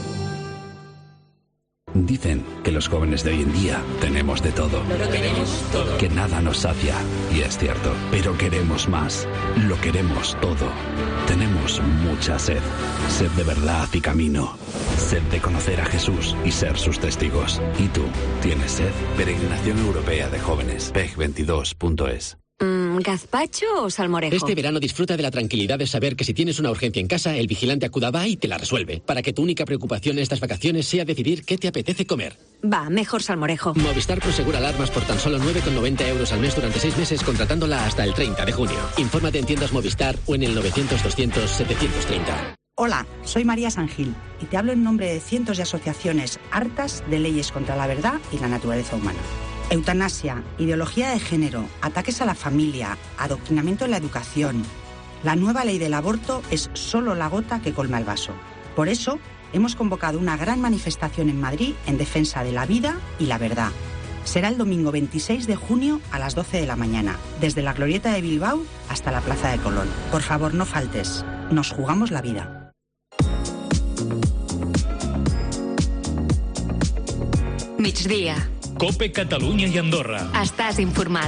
[SPEAKER 13] Dicen que los jóvenes de hoy en día tenemos de todo.
[SPEAKER 4] Lo queremos todo.
[SPEAKER 13] Que nada nos sacia. Y es cierto. Pero queremos más. Lo queremos todo. Tenemos mucha sed. Sed de verdad y camino. Sed de conocer a Jesús y ser sus testigos. ¿Y tú? ¿Tienes sed? Peregrinación Europea de Jóvenes. P E G veintidós punto es.
[SPEAKER 4] ¿Gazpacho o salmorejo?
[SPEAKER 15] Este verano disfruta de la tranquilidad de saber que si tienes una urgencia en casa, el vigilante Acudaba y te la resuelve. Para que tu única preocupación en estas vacaciones sea decidir qué te apetece comer.
[SPEAKER 4] Va, mejor salmorejo.
[SPEAKER 15] Movistar Prosegura Alarmas por tan solo nueve con noventa euros al mes durante seis meses, contratándola hasta el treinta de junio. Infórmate en tiendas Movistar o en el novecientos doscientos setecientos treinta.
[SPEAKER 16] Hola, soy María Sangil y te hablo en nombre de cientos de asociaciones hartas de leyes contra la verdad y la naturaleza humana. Eutanasia, ideología de género, ataques a la familia, adoctrinamiento en la educación. La nueva ley del aborto es solo la gota que colma el vaso. Por eso, hemos convocado una gran manifestación en Madrid en defensa de la vida y la verdad. Será el domingo veintiséis de junio a las doce de la mañana, desde la Glorieta de Bilbao hasta la Plaza de Colón. Por favor, no faltes. Nos jugamos la vida.
[SPEAKER 4] Migdia.
[SPEAKER 6] COPE Catalunya i Andorra.
[SPEAKER 4] Estàs informat.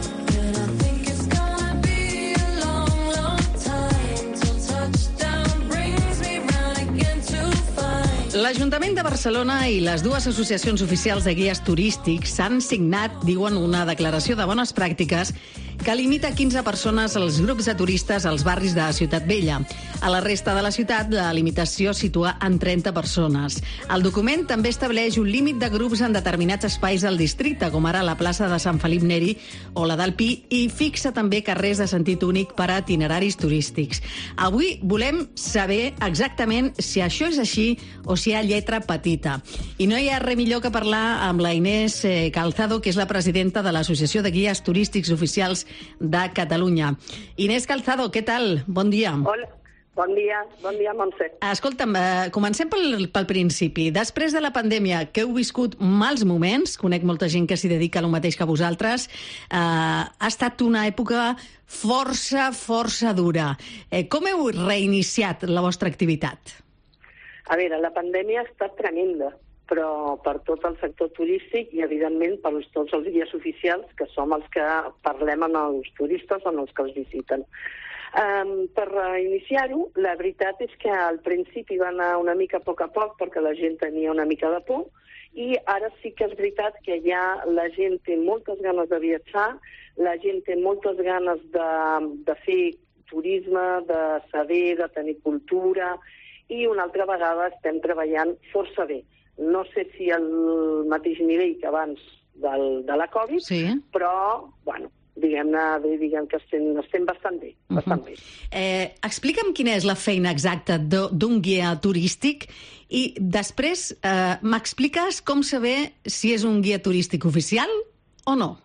[SPEAKER 7] L'Ajuntament de Barcelona i les dues associacions oficials de guies turístics s'han signat, diuen, una declaració de bones pràctiques que limita a quinze persones els grups de turistes als barris de Ciutat Vella. A la resta de la ciutat, la limitació situa en trenta persones. El document també estableix un límit de grups en determinats espais del districte, com ara la plaça de Sant Felip Neri o la del Pi, i fixa també carrers de sentit únic per a itineraris turístics. Avui volem saber exactament si això és així o si hi ha lletra petita. I no hi ha res millor que parlar amb la Inés Calzado, que és la presidenta de l'Associació de Guies Turístics Oficials de Catalunya. Inés Calzado, què tal? Bon dia.
[SPEAKER 26] Hola, bon dia, bon dia, Montse.
[SPEAKER 7] Escolta'm, eh, comencem pel, pel principi. Després de la pandèmia, que heu viscut mals moments, conec molta gent que s'hi dedica a lo mateix que vosaltres, eh, ha estat una època força, força dura. Eh, com heu reiniciat la vostra activitat?
[SPEAKER 26] A veure, la pandèmia ha estat tremenda, però per tot el sector turístic i, evidentment, per tots els guies oficials, que som els que parlem amb els turistes, amb els que els visiten. Um, per iniciar-ho, la veritat és que al principi va anar una mica a poc a poc perquè la gent tenia una mica de por, i ara sí que és veritat que ja la gent té moltes ganes de viatjar, la gent té moltes ganes de, de fer turisme, de saber, de tenir cultura, i una altra vegada estem treballant força bé. No sé si al mateix nivell que abans del, de la Covid, sí. Però, bueno, diguem-ne diguem que estem, estem bastant bé. Bastant bé.
[SPEAKER 7] Uh-huh. eh, explica'm quina és la feina exacta d'un guia turístic i després eh, m'expliques com saber si és un guia turístic oficial o no.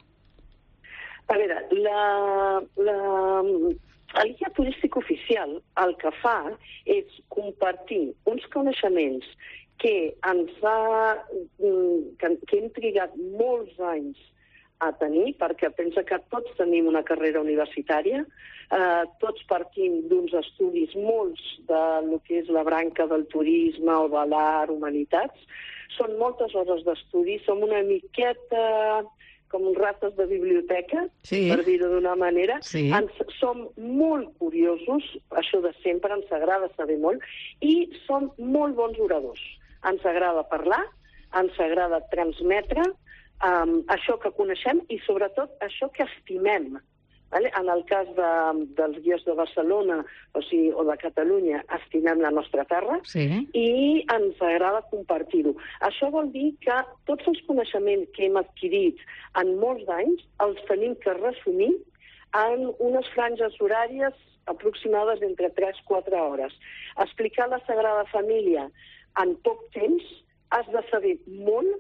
[SPEAKER 26] A veure, la... la... el guia turístic oficial el que fa és compartir uns coneixements que ens ha, que, que hem trigat molts anys a tenir, perquè pensa que tots tenim una carrera universitària, eh, tots partim d'uns estudis, molts de lo que és la branca del turisme o de l'art, humanitats. Són moltes hores d'estudi, som una miqueta com rates de biblioteca, sí. Per dir-ho d'una manera. Sí. Ens, som molt curiosos, això de sempre, ens agrada saber molt, i som molt bons oradors. Ens agrada parlar, ens agrada transmetre um, això que coneixem i, sobretot, això que estimem. Vale? En el cas de, dels guies de Barcelona o, sigui, o de Catalunya, estimem la nostra terra, sí. I ens agrada compartir-ho. Això vol dir que tots els coneixements que hem adquirit en molts anys els tenim que resumir en unes franges horàries aproximades entre tres a quatre hores. Explicar la Sagrada Família en poc temps, has de saber molt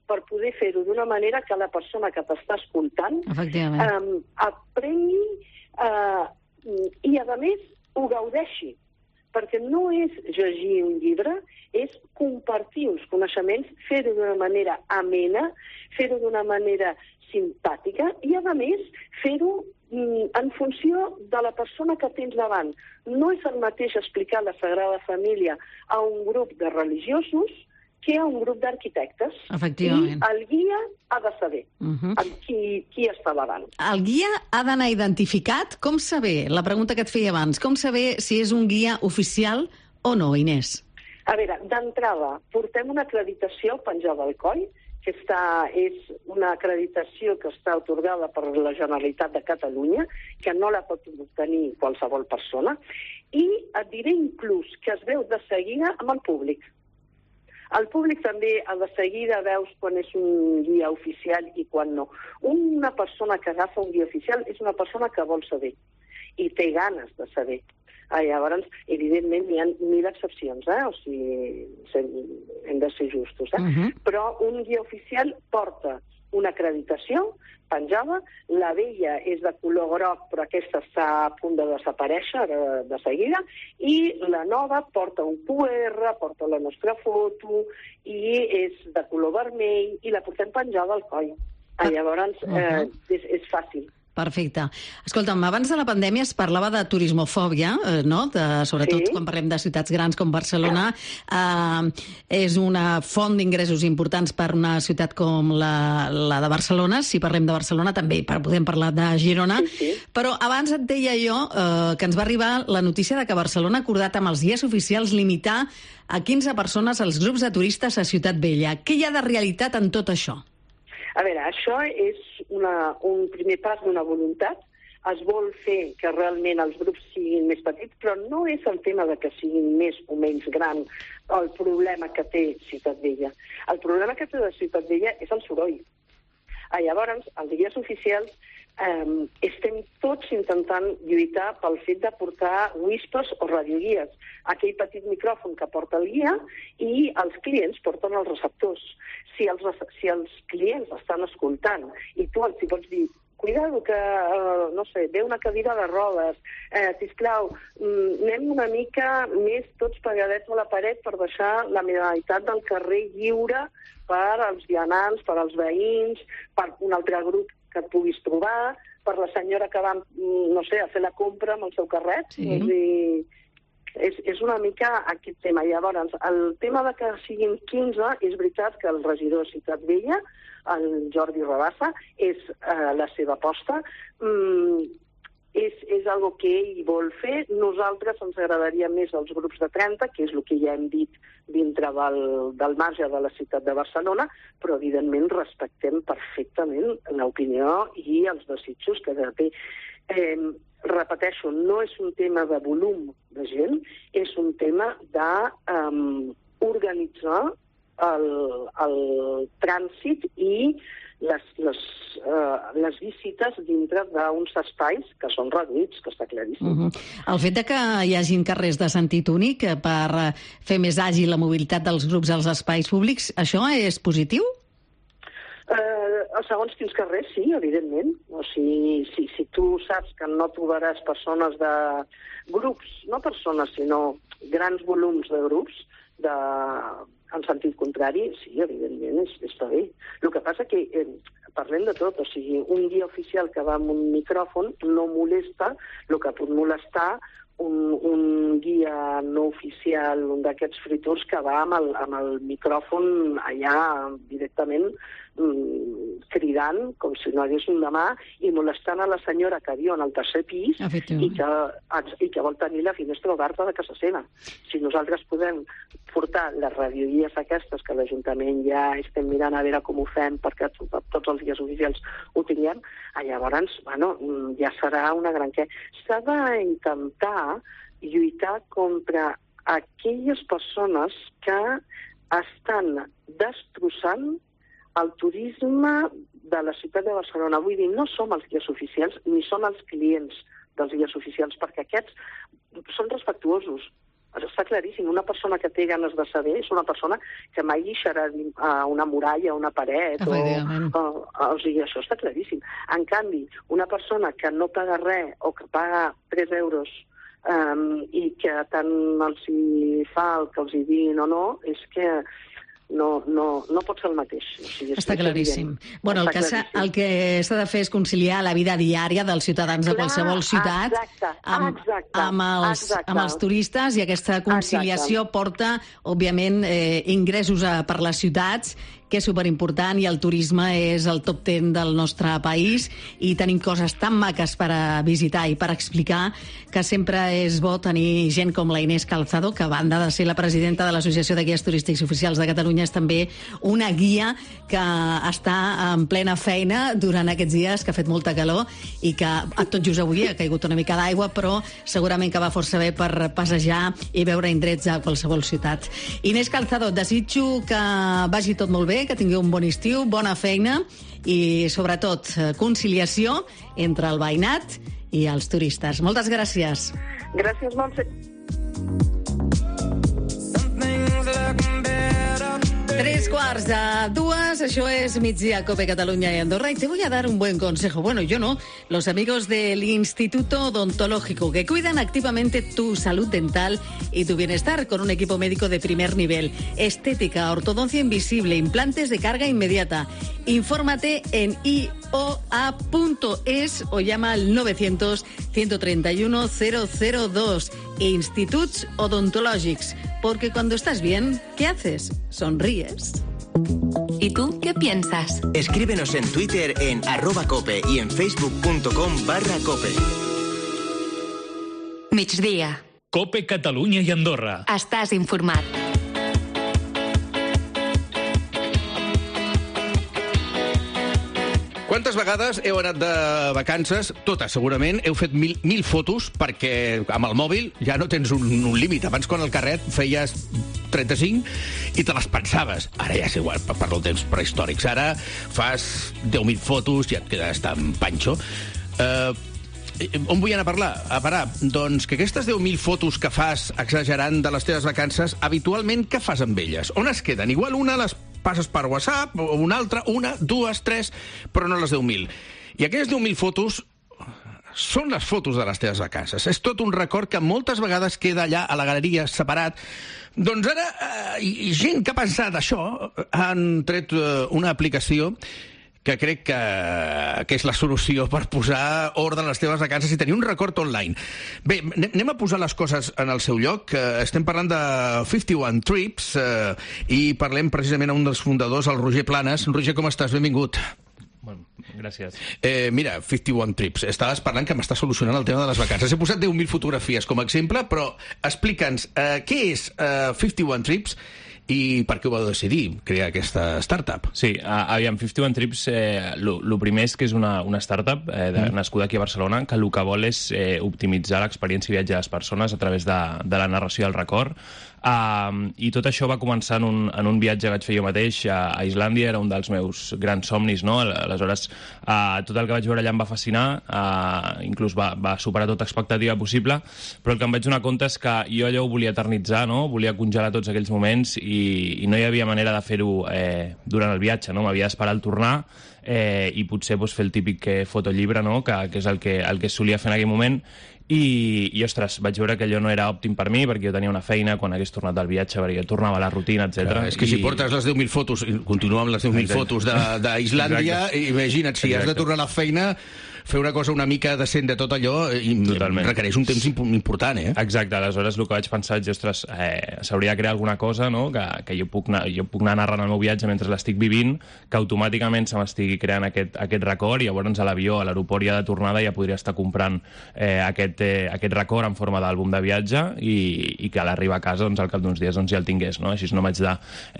[SPEAKER 26] per poder fer-ho d'una manera que la persona que t'està escoltant eh, aprengui eh, i, a més, ho gaudeixi. Perquè no és llegir un llibre, és compartir uns coneixements, fer-ho d'una manera amena, fer-ho d'una manera simpàtica i, a més, fer-ho en funció de la persona que tens davant. No és el mateix explicar la Sagrada Família a un grup de religiosos que a un grup d'arquitectes.
[SPEAKER 7] Efectivament.
[SPEAKER 26] I el guia ha de saber
[SPEAKER 7] uh-huh.
[SPEAKER 26] qui, qui està davant.
[SPEAKER 7] El guia ha d'anar identificat? Com saber, la pregunta que et feia abans, com saber si és un guia oficial o no, Inés?
[SPEAKER 26] A veure, d'entrada, portem una acreditació penjada al coll, que està, és una acreditació que està atorgada per la Generalitat de Catalunya, que no la pot obtenir qualsevol persona, i et diré inclús que es veu de seguida amb el públic. El públic també de seguida veus quan és un guia oficial i quan no. Una persona que agafa un guia oficial és una persona que vol saber i té ganes de saber. Ah, llavors, evidentment, hi ha mil excepcions, eh? O sigui, hem de ser justos, eh? Uh-huh. Però un guia oficial porta una acreditació penjada, la vella és de color groc, però aquesta està a punt de desaparèixer de, de seguida, i la nova porta un Q R, porta la nostra foto, i és de color vermell, i la portem penjada al coll. Ah, llavors, eh, és, és fàcil.
[SPEAKER 7] Perfecte. Escolta'm, abans de la pandèmia es parlava de turismofòbia, eh, no? De, sobretot sí. Quan parlem de ciutats grans com Barcelona. Eh, és una font d'ingressos importants per una ciutat com la, la de Barcelona. Si parlem de Barcelona, també podem parlar de Girona. Sí, sí. Però abans et deia jo eh, que ens va arribar la notícia de que Barcelona ha acordat amb els guies oficials limitar a quinze persones els grups de turistes a Ciutat Vella. Què hi ha de realitat en tot això?
[SPEAKER 26] A veure, això és una, un primer pas d'una voluntat. Es vol fer que realment els grups siguin més petits, però no és el tema de que siguin més o menys grans el problema que té Ciutat Vella. El problema que té de Ciutat Vella és el soroll. Ah, llavors, els guies oficials eh, estem tots intentant lluitar pel fet de portar whispers o radioguies, aquell petit micròfon que porta el guia, i els clients porten els receptors. Si els, si els clients estan escoltant i tu els hi pots dir cuidado que, eh, no sé, ve una cadira de rodes, eh, sisplau, anem una mica més tots pegadets a la paret per deixar la meitat del carrer lliure per als vianants, per als veïns, per un altre grup que et puguis trobar, per la senyora que va, no sé, a fer la compra amb el seu carret. Sí. És dir, és, és una mica aquest tema. Llavors, el tema de que siguin quinze, és veritat que el regidor de Ciutat Vella, el Jordi Rabassa, és eh, la seva aposta. Mm, és, és algo que ell vol fer. Nosaltres ens agradaria més els grups de trenta, que és el que ja hem dit dintre del, del marge de la ciutat de Barcelona, però evidentment respectem perfectament l'opinió i els desitjos que té. Eh, repeteixo, no és un tema de volum de gent, és un tema d'organitzar um, el, el trànsit i les, les, uh, les visites dintre d'uns espais que són reduïts, que està claríssim.
[SPEAKER 7] Uh-huh. El fet de que hi hagin carrers de sentit únic per fer més àgil la mobilitat dels grups als espais públics, això és positiu?
[SPEAKER 26] Uh, segons quins carrers, sí, evidentment. O sigui, si, si tu saps que no trobaràs persones de grups, no persones, sinó grans volums de grups, de, en sentit contrari, sí, evidentment, és, està bé. El que passa que eh, parlem de tot, o sigui, un guia oficial que va amb un micròfon no molesta el que pot molestar un, un guia no oficial, un d'aquests friturs que va amb el, amb el micròfon allà directament mm, cridant com si no hagués un demà i molestant a la senyora que viu en el tercer pis i que, i que vol tenir la finestra oberta de casa seva. Si nosaltres podem portar les radioguies aquestes que l'Ajuntament ja estem mirant a veure com ho fem perquè tots els guies oficials ho tinguem, llavors, bueno, ja serà una gran què. S'ha d'intentar lluitar contra aquelles persones que estan destrossant el turisme de la ciutat de Barcelona. Vull dir, no som els guies oficials ni són els clients dels guies oficials, perquè aquests són respectuosos. Està claríssim, una persona que té ganes de saber és una persona que mai deixarà a una muralla, una paret, o, o, o sigui, això està claríssim. En canvi, una persona que no paga res o que paga tres euros um, i que tant els hi fa el que els hi diguin o no, és que no, no, no pot ser el mateix. O sigui,
[SPEAKER 7] està claríssim. Bueno, el que, claríssim. el que s'ha de fer és conciliar la vida diària dels ciutadans de qualsevol ciutat
[SPEAKER 26] exacte,
[SPEAKER 7] amb,
[SPEAKER 26] exacte,
[SPEAKER 7] amb, els,
[SPEAKER 26] exacte.
[SPEAKER 7] amb els turistes, i aquesta conciliació exacte. porta, òbviament, eh, ingressos a, per les ciutats, que és superimportant, i el turisme és el top ten del nostre país, i tenim coses tan maques per a visitar i per explicar, que sempre és bo tenir gent com la Inés Calzado, que a banda de ser la presidenta de l'Associació de Guies Turístics Oficials de Catalunya, és també una guia que està en plena feina durant aquests dies, que ha fet molta calor, i que a tot just avui ha caigut una mica d'aigua, però segurament que va força bé per passejar i veure indrets a qualsevol ciutat. Inés Calzado, desitjo que vagi tot molt bé, que tingueu un bon estiu, bona feina i, sobretot, conciliació entre el veïnat i els turistes. Moltes gràcies.
[SPEAKER 26] Gràcies, Montse.
[SPEAKER 7] Tres quarts de dues, això es Migdia Cope Cataluña y Andorra, y te voy a dar un buen consejo. Bueno, yo no, los amigos del Instituto Odontológico, que cuidan activamente tu salud dental y tu bienestar con un equipo médico de primer nivel. Estética, ortodoncia invisible, implantes de carga inmediata. Infórmate en i o a punto es o llama al novecientos, ciento treinta y uno, cero cero dos. Instituts Odontològics, porque cuando estás bien, ¿qué haces? Sonríes.
[SPEAKER 4] ¿Y tú qué piensas?
[SPEAKER 2] Escríbenos en Twitter en arroba cope y en facebook.com barra cope.
[SPEAKER 4] Migdia.
[SPEAKER 6] Cope Catalunya i Andorra.
[SPEAKER 4] Estàs informat.
[SPEAKER 8] Quantes vegades heu anat de vacances? Totes, segurament. Heu fet mil, mil fotos, perquè amb el mòbil ja no tens un, un límit. Abans, quan el carret feies trenta-cinc i te les pensaves. Ara ja és igual, per el temps prehistòrics. Ara fas deu mil fotos i et quedes tan panxo. Uh, on vull anar a parlar? A parar? Doncs que aquestes deu mil fotos que fas exagerant de les teves vacances, habitualment què fas amb elles? On es queden? Igual una les passes per WhatsApp, o una altra, una, dues, tres, però no les deu mil. I aquelles deu mil fotos són les fotos de les teves vacances. És tot un record que moltes vegades queda allà a la galeria separat. Doncs ara, eh, i gent que ha pensat això, han tret eh, una aplicació que crec que, que és la solució per posar ordre a les teves vacances i tenir un record online. Bé, anem a posar les coses en el seu lloc. Estem parlant de cinquanta-un Trips eh, i parlem precisament a un dels fundadors, el Roger Planes. Roger, com estàs? Benvingut.
[SPEAKER 10] Bueno, gràcies.
[SPEAKER 8] Eh, mira, cinquanta-un Trips. Estaves parlant que m'està solucionant el tema de les vacances. He posat deu mil fotografies com a exemple, però explica'ns eh, què és eh, cinquanta-un Trips i per què ho vau decidir, crear aquesta startup?
[SPEAKER 10] Sí, uh, aviam, cinquanta-un Trips, eh, el primer és que és una, una startup eh, de, mm. nascuda aquí a Barcelona, que el que vol és eh, optimitzar l'experiència i viatge de les persones a través de, de la narració del record. Uh, I tot això va començar en un, en un viatge que vaig fer jo mateix a, a Islàndia. Era un dels meus grans somnis, no? Aleshores, uh, tot el que vaig veure allà em va fascinar, uh, inclús va, va superar tota expectativa possible, però el que em vaig donar compte és que jo allò ho volia eternitzar, no? Volia congelar tots aquells moments i, i no hi havia manera de fer-ho eh, durant el viatge, no? M'havia d'esperar al tornar eh, i potser pues, fer el típic eh, fotollibre, no? que, que és el que, el que solia fer en aquell moment. I, i, ostres, vaig veure que allò no era òptim per mi, perquè jo tenia una feina quan hagués tornat del viatge, perquè jo tornava a la rutina, etcètera.
[SPEAKER 8] És que si i... portes les deu mil fotos, i continuem amb les deu mil fotos d'Islàndia, imagina't, si Exacte. has de tornar a la feina, fer una cosa una mica decent de tot allò i Totalment. requereix un temps important, eh?
[SPEAKER 10] Exacte, aleshores el que vaig pensar és, ostres, eh, s'hauria de crear alguna cosa, no?, que, que jo, puc anar, jo puc anar narrant el meu viatge mentre l'estic vivint, que automàticament se m'estigui creant aquest, aquest record, i llavors a l'avió, a l'aeroport ja de tornada, ja podria estar comprant eh, aquest, eh, aquest record en forma d'àlbum de viatge i, i que a l'arribar a casa, doncs, al cap d'uns dies doncs, ja el tingués, no? Així no m'haig de,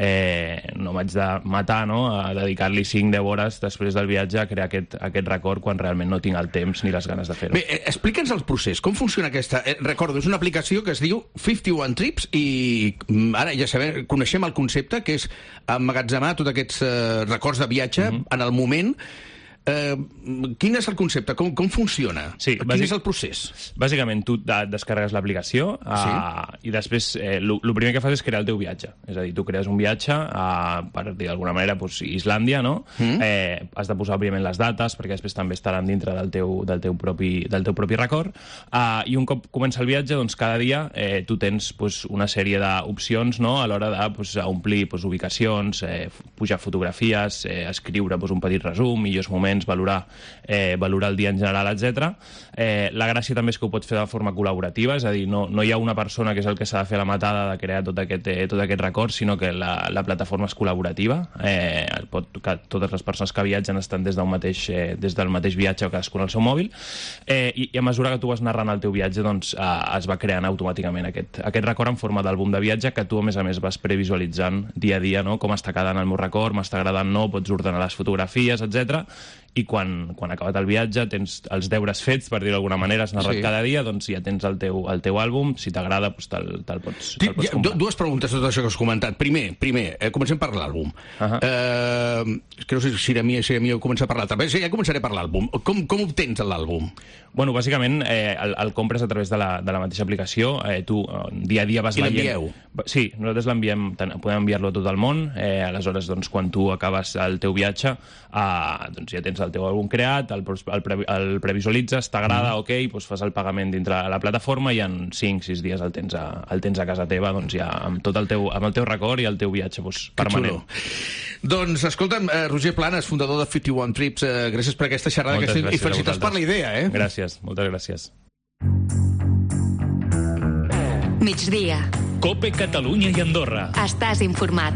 [SPEAKER 10] eh, no m'haig de matar, no?, a dedicar-li cinc deu hores després del viatge a crear aquest, aquest record quan realment no tinc el temps ni les ganes de fer-ho.
[SPEAKER 8] Bé, explica'ns el procés, com funciona aquesta... Eh, recordo, és una aplicació que es diu cinquanta-un Trips i ara ja sabem, coneixem el concepte, que és emmagatzemar tots aquests eh, records de viatge mm-hmm. en el moment. Eh, quin és el concepte? Com, com funciona?
[SPEAKER 10] Sí,
[SPEAKER 8] quin
[SPEAKER 10] bàsic...
[SPEAKER 8] és el procés?
[SPEAKER 10] Bàsicament, tu de descarregues l'aplicació uh, sí. i després el eh, primer que fas és crear el teu viatge. És a dir, tu crees un viatge, uh, per dir d'alguna manera, doncs, Islàndia, no? Mm. Eh, has de posar, òbviament, les dates, perquè després també estaran dintre del teu, del teu, propi, del teu propi record. Uh, I un cop comença el viatge, doncs, cada dia eh, tu tens doncs, una sèrie d'opcions, no?, a l'hora de doncs, omplir doncs, ubicacions, eh, pujar fotografies, eh, escriure doncs, un petit resum, millors moments, valorar, eh, valorar el dia en general, etcètera. Eh, la gràcia també és que ho pots fer de forma col·laborativa, és a dir, no, no hi ha una persona que és el que s'ha de fer la matada de crear tot aquest, eh, tot aquest record, sinó que la, la plataforma és col·laborativa. Eh, pot, que totes les persones que viatgen estan des, d'un mateix, eh, des del mateix viatge, cadascun al seu mòbil, eh, i, i a mesura que tu vas narrant el teu viatge, doncs, eh, es va creant automàticament aquest, aquest record en forma d'àlbum de viatge que tu, a més a més, vas previsualitzant dia a dia, no?, com està quedant el meu record, m'està agradant, no, pots ordenar les fotografies, etcètera. I quan, quan ha acabat el viatge tens els deures fets, per dir-ho d'alguna manera, has narrat sí. cada dia, doncs ja tens el teu, el teu àlbum, si t'agrada, doncs te'l, te'l pots, te'l pots comprar.
[SPEAKER 8] Dues preguntes, tot això que has comentat. Primer, primer eh, comencem per l'àlbum. Uh -huh. eh, que no sé si era mi, si era mi o començar per l'altre. Sí, ja començaré per l'àlbum. Com, com obtens l'àlbum?
[SPEAKER 10] Bueno, bàsicament, eh, el, el compres a través de la, de la mateixa aplicació. Eh, tu, eh, dia a dia vas
[SPEAKER 8] I
[SPEAKER 10] veient...
[SPEAKER 8] l'envieu?
[SPEAKER 10] Sí, nosaltres l'enviem, podem enviar-lo a tot el món. Eh, aleshores, doncs, quan tu acabes el teu viatge, eh, doncs ja tens el teu àlbum creat, el, el, pre, el previsualitzes, t'agrada, mm. ok, doncs fas el pagament dintre la plataforma i en cinc sis dies el tens a, el tens a casa teva, doncs ja amb tot el teu, amb el teu record i el teu viatge doncs, permanent.
[SPEAKER 8] Doncs, escolta'm, eh, Roger Planes, fundador de cinquanta un Trips, eh, gràcies per aquesta xerrada
[SPEAKER 10] moltes
[SPEAKER 8] que estem,
[SPEAKER 10] gràcies
[SPEAKER 8] i felicitats per la idea, eh?
[SPEAKER 10] Gràcies, moltes gràcies.
[SPEAKER 4] Migdia.
[SPEAKER 6] COPE Catalunya i Andorra.
[SPEAKER 4] Estàs informat.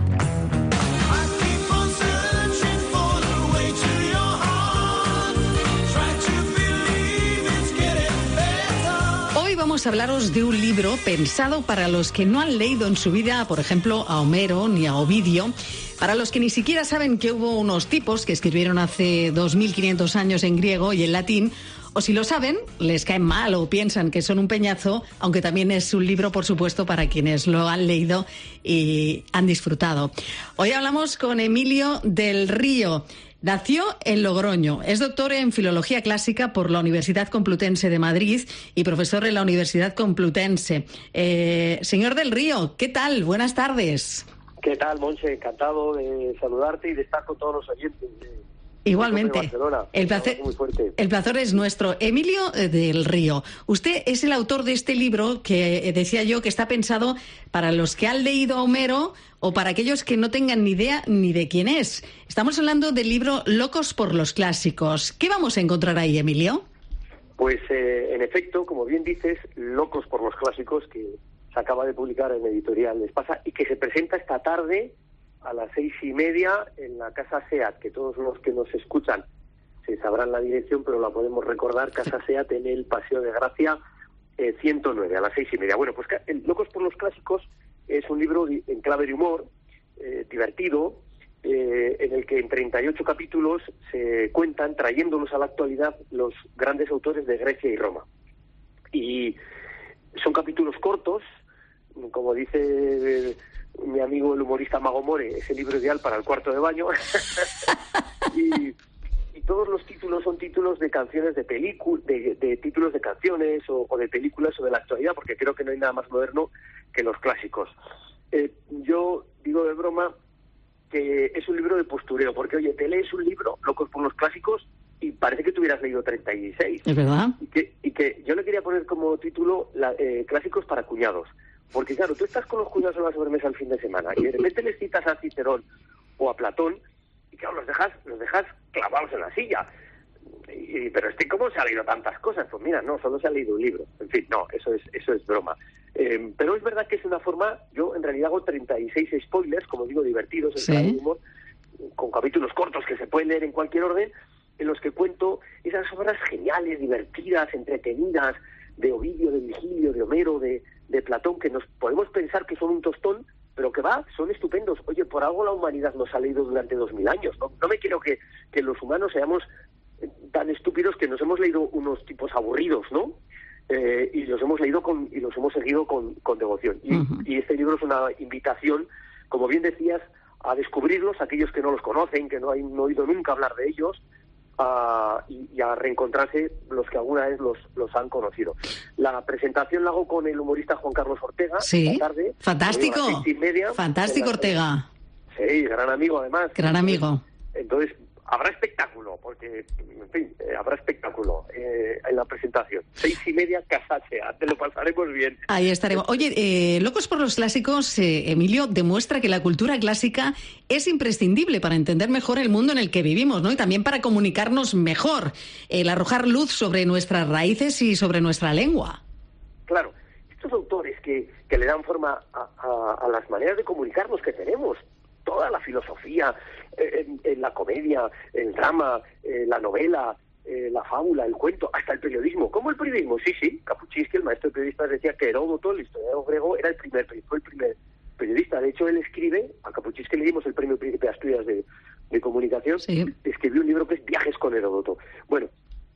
[SPEAKER 7] Hoy vamos a hablaros de un libro pensado para los que no han leído en su vida, por ejemplo, a Homero ni a Ovidio, para los que ni siquiera saben que hubo unos tipos que escribieron hace dos mil quinientos años en griego y en latín, o si lo saben, les caen mal o piensan que son un peñazo, aunque también es un libro, por supuesto, para quienes lo han leído y han disfrutado. Hoy hablamos con Emilio del Río. Nació en Logroño, es doctor en Filología Clásica por la Universidad Complutense de Madrid y profesor en la Universidad Complutense. Eh, señor del Río, ¿qué tal? Buenas tardes.
[SPEAKER 17] ¿Qué tal, Monse? Encantado de saludarte y de estar con todos los oyentes de...
[SPEAKER 7] Igualmente. El placer, el placer es nuestro. Emilio del Río, usted es el autor de este libro que decía yo que está pensado para los que han leído a Homero o para aquellos que no tengan ni idea ni de quién es. Estamos hablando del libro Locos por los clásicos. ¿Qué vamos a encontrar ahí, Emilio?
[SPEAKER 17] Pues, eh, en efecto, como bien dices, Locos por los clásicos, que se acaba de publicar en Editorial Espasa y que se presenta esta tarde a las seis y media en la Casa SEAT, que todos los que nos escuchan se sabrán la dirección, pero la podemos recordar, Casa SEAT en el Paseo de Gracia eh, ciento nueve, a las seis y media. Bueno, pues Locos por los clásicos es un libro en clave de humor, eh, divertido, eh, en el que en treinta y ocho capítulos se cuentan, trayéndolos a la actualidad, los grandes autores de Grecia y Roma. Y son capítulos cortos, como dice... Eh, mi amigo el humorista Mago More, es el libro ideal para el cuarto de baño. y, y todos los títulos son títulos de canciones de películas, de, de títulos de canciones o, o de películas o de la actualidad, porque creo que no hay nada más moderno que los clásicos. Eh, yo digo de broma que es un libro de postureo, porque oye, te lees un libro, Locos por los clásicos, y parece que tú hubieras leído treinta y seis.
[SPEAKER 7] ¿Es verdad?
[SPEAKER 17] Y que, y que yo le quería poner como título la, eh, Clásicos para cuñados. Porque claro, tú estás con los cuñados en la sobremesa el fin de semana y de repente les citas a Cicerón o a Platón y claro, los dejas, los dejas clavados en la silla. Y, pero este, ¿cómo se ha leído tantas cosas? Pues mira, no, solo se ha leído un libro. En fin, no, eso es, eso es broma. Eh, pero es verdad que es una forma, yo en realidad hago treinta y seis spoilers, como digo, divertidos,
[SPEAKER 7] ¿Sí?
[SPEAKER 17] en humor, con capítulos cortos que se pueden leer en cualquier orden, en los que cuento esas obras geniales, divertidas, entretenidas, de Ovidio, de Virgilio, de Homero, de, de Platón, que nos podemos pensar que son un tostón, pero que va, son estupendos. Oye, por algo la humanidad nos ha leído durante dos mil años. No, no me quiero que, que los humanos seamos tan estúpidos que nos hemos leído unos tipos aburridos, ¿no? Eh, y los hemos leído con, y los hemos seguido con, con devoción. Y, uh-huh. y este libro es una invitación, como bien decías, a descubrirlos, aquellos que no los conocen, que no han oído nunca hablar de ellos, a, y, y a reencontrarse los que alguna vez los, los han conocido. La presentación la hago con el humorista Juan Carlos Ortega.
[SPEAKER 7] Sí,
[SPEAKER 17] esta tarde,
[SPEAKER 7] fantástico.
[SPEAKER 17] A las seis y media,
[SPEAKER 7] fantástico Ortega.
[SPEAKER 17] Sí, gran amigo además.
[SPEAKER 7] Gran amigo.
[SPEAKER 17] Entonces, habrá espectáculo, porque, en fin, eh, habrá espectáculo eh, en la presentación. Seis y media, Casa Sea, te lo pasaremos bien.
[SPEAKER 7] Ahí estaremos. Oye, eh, Locos por los Clásicos, eh, Emilio, demuestra que la cultura clásica es imprescindible para entender mejor el mundo en el que vivimos, ¿no? Y también para comunicarnos mejor, el arrojar luz sobre nuestras raíces y sobre nuestra lengua.
[SPEAKER 17] Claro, estos autores que, que le dan forma a, a, a las maneras de comunicarnos que tenemos, toda la filosofía, eh, en, en la comedia, el drama, eh, la novela, eh, la fábula, el cuento, hasta el periodismo. ¿Cómo el periodismo? Sí, sí, Kapuscinski, el maestro de periodistas, decía que Heródoto, el historiador griego, era el primer, fue el primer periodista. De hecho, él escribe, a Kapuscinski le dimos el premio Príncipe de Asturias de, de comunicación, sí. Escribió un libro que es Viajes con Heródoto. Bueno,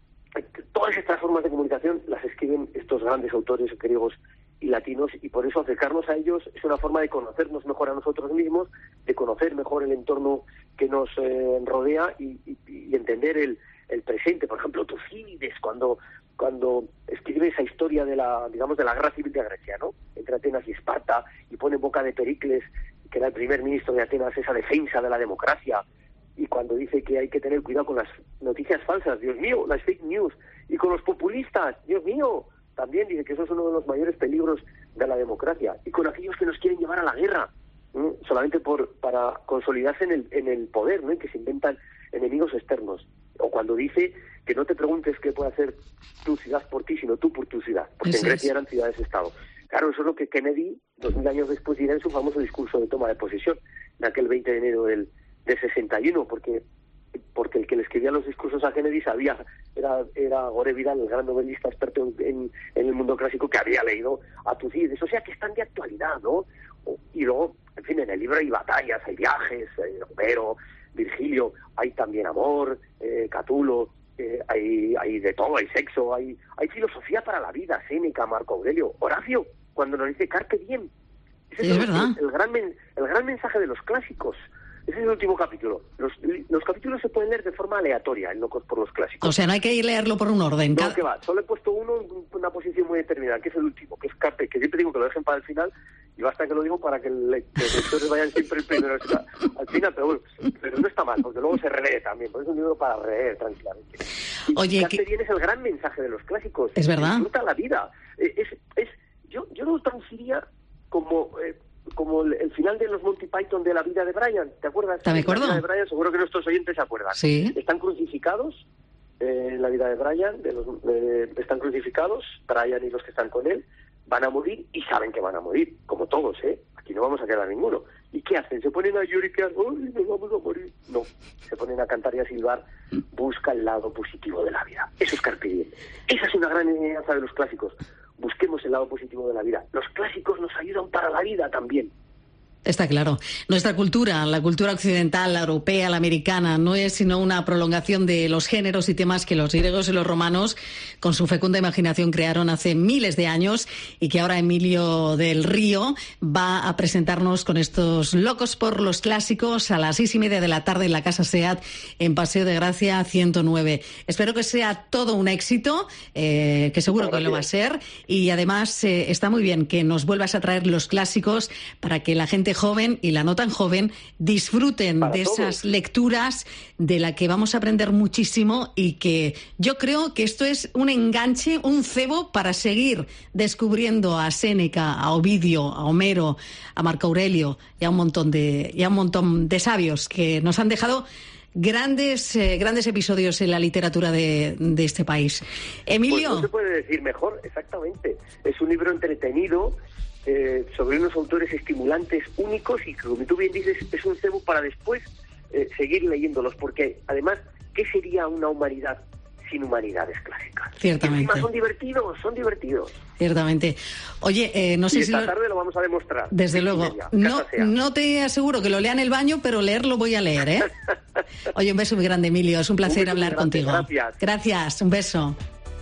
[SPEAKER 17] todas estas formas de comunicación las escriben estos grandes autores griegos y latinos, y por eso acercarnos a ellos es una forma de conocernos mejor a nosotros mismos, de conocer mejor el entorno que nos eh, rodea y, y, y entender el, el presente. Por ejemplo, Tucídides, cuando cuando escribe esa historia de la, digamos, de la guerra civil de Grecia, ¿no?, entre Atenas y Esparta, y pone en boca de Pericles, que era el primer ministro de Atenas, esa defensa de la democracia, y cuando dice que hay que tener cuidado con las noticias falsas, Dios mío, las fake news, y con los populistas, Dios mío, también dice que eso es uno de los mayores peligros de la democracia, y con aquellos que nos quieren llevar a la guerra, ¿no?, solamente por para consolidarse en el en el poder, ¿no?, y que se inventan enemigos externos. O cuando dice que no te preguntes qué puede hacer tu ciudad por ti, sino tú por tu ciudad, porque eso en Grecia es. Eran ciudades-estado. Claro, eso es lo que Kennedy, dos mil años después, dirá en su famoso discurso de toma de posesión, en aquel veinte de enero del de sesenta y uno, porque porque el que le escribía los discursos a Kennedy sabía, era era Gore Vidal, el gran novelista experto en, en, en el mundo clásico, que había leído a Tucídides, o sea que están de actualidad, ¿no? Y luego, en fin, en el libro hay batallas, hay viajes, hay Homero, Virgilio, hay también amor, eh, Catulo, eh, hay hay de todo, hay sexo, hay hay filosofía para la vida, Séneca, Marco Aurelio, Horacio, cuando nos dice carpe diem. Ese es, es el, verdad. El, el, gran men, el gran mensaje de los clásicos. Ese es el último capítulo. Los, los capítulos se pueden leer de forma aleatoria, en Locos por los Clásicos.
[SPEAKER 7] O sea, no hay que leerlo por un orden.
[SPEAKER 17] No, que va. Solo he puesto uno en una posición muy determinada, que es el último, que es Carpe, que siempre digo que lo dejen para el final, y basta que lo digo para que el, los lectores vayan siempre el primero al final, pero bueno, pero no está mal, porque luego se relee también, porque es un libro para leer tranquilamente. Y
[SPEAKER 7] Oye,
[SPEAKER 17] Carpe
[SPEAKER 7] que...
[SPEAKER 17] Diem es el gran mensaje de los clásicos.
[SPEAKER 7] Es verdad.
[SPEAKER 17] Disfruta la vida. Es, es, yo, yo lo traduciría como... Eh, como el, el final de los Monty Python de La vida de Brian, ¿te acuerdas?
[SPEAKER 7] ¿Te acuerdo?
[SPEAKER 17] La vida de Brian, seguro que nuestros oyentes se acuerdan.
[SPEAKER 7] Sí.
[SPEAKER 17] Están crucificados eh, en La vida de Brian, de los, eh, están crucificados, Brian y los que están con él, van a morir y saben que van a morir, como todos, ¿eh? Aquí no vamos a quedar ninguno. ¿Y qué hacen? ¿Se ponen a lloriquear? ¡Ay, nos vamos a morir! No, se ponen a cantar y a silbar, busca el lado positivo de la vida. Eso es Carpe Diem. Esa es una gran enseñanza de los clásicos. Busquemos el lado positivo de la vida. Los clásicos nos ayudan para la vida también.
[SPEAKER 7] Está claro. Nuestra cultura, la cultura occidental, la europea, la americana, no es sino una prolongación de los géneros y temas que los griegos y los romanos, con su fecunda imaginación, crearon hace miles de años y que ahora Emilio del Río va a presentarnos con estos Locos por los Clásicos a las seis y media de la tarde en la Casa SEAT, en Paseo de Gracia ciento nueve. Espero que sea todo un éxito, eh, que seguro que lo va a ser, y además eh, está muy bien que nos vuelvas a traer los clásicos para que la gente joven y la no tan joven disfruten Para de todos. Esas lecturas de la que vamos a aprender muchísimo, y que yo creo que esto es un enganche, un cebo para seguir descubriendo a Séneca, a Ovidio, a Homero, a Marco Aurelio y a un montón de, y a un montón de sabios que nos han dejado grandes eh, grandes episodios en la literatura de, de este país. Emilio.
[SPEAKER 17] Pues no se puede decir mejor, exactamente. Es un libro entretenido, Eh, sobre unos autores estimulantes, únicos, y como tú bien dices, es un cebo para después eh, seguir leyéndolos, porque además, ¿qué sería una humanidad sin humanidades clásicas?
[SPEAKER 7] Ciertamente.
[SPEAKER 17] Encima son divertidos, son divertidos.
[SPEAKER 7] Ciertamente. Oye, eh, no sé
[SPEAKER 17] y
[SPEAKER 7] si...
[SPEAKER 17] esta
[SPEAKER 7] lo...
[SPEAKER 17] tarde lo vamos a demostrar.
[SPEAKER 7] Desde luego.
[SPEAKER 17] Media,
[SPEAKER 7] no, no te aseguro que lo lea en el baño, pero leerlo voy a leer, ¿eh? Oye, un beso muy grande, Emilio. Es un placer un hablar grande, contigo.
[SPEAKER 17] Gracias.
[SPEAKER 7] Gracias, un beso.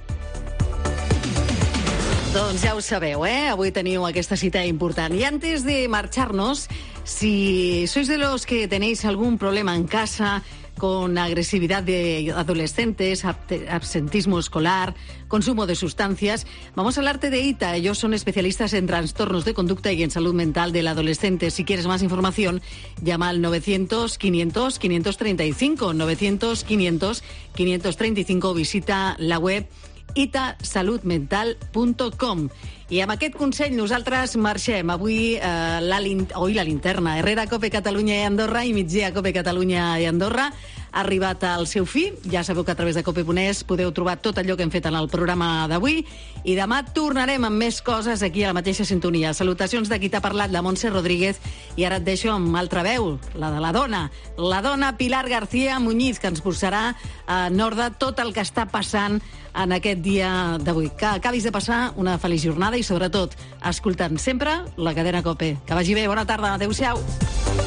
[SPEAKER 7] Doncs ja ho sabeu, eh? Avui teniu aquesta cita important. Y antes de marcharnos, si sois de los que tenéis algún problema en casa, con agresividad de adolescentes, absentismo escolar, consumo de sustancias. Vamos a hablarte de I T A. Ellos son especialistas en trastornos de conducta y en salud mental del adolescente. Si quieres más información, llama al novecientos quinientos quinientos treinta y cinco, novecientos quinientos quinientos treinta y cinco, visita la web ita salut mental punt com. I amb aquest consell nosaltres marxem. Avui, eh, la, oi, la linterna. Herrera, Cope, Catalunya i Andorra, i Migdia, Cope, Catalunya i Andorra, ha arribat al seu fi. Ja sabeu que a través de cope punt es podeu trobar tot allò que hem fet en el programa d'avui. I demà tornarem amb més coses aquí a la mateixa sintonia. Salutacions de qui t'ha parlat, la Montse Rodríguez. I ara et deixo amb altra veu, la de la dona. La dona Pilar García Muñiz, que ens posarà en ordre tot el que està passant en aquest dia d'avui. Que acabis de passar una feliç jornada i, sobretot, escoltant sempre la cadena COPE. Que vagi bé, bona tarda, adeu-siau.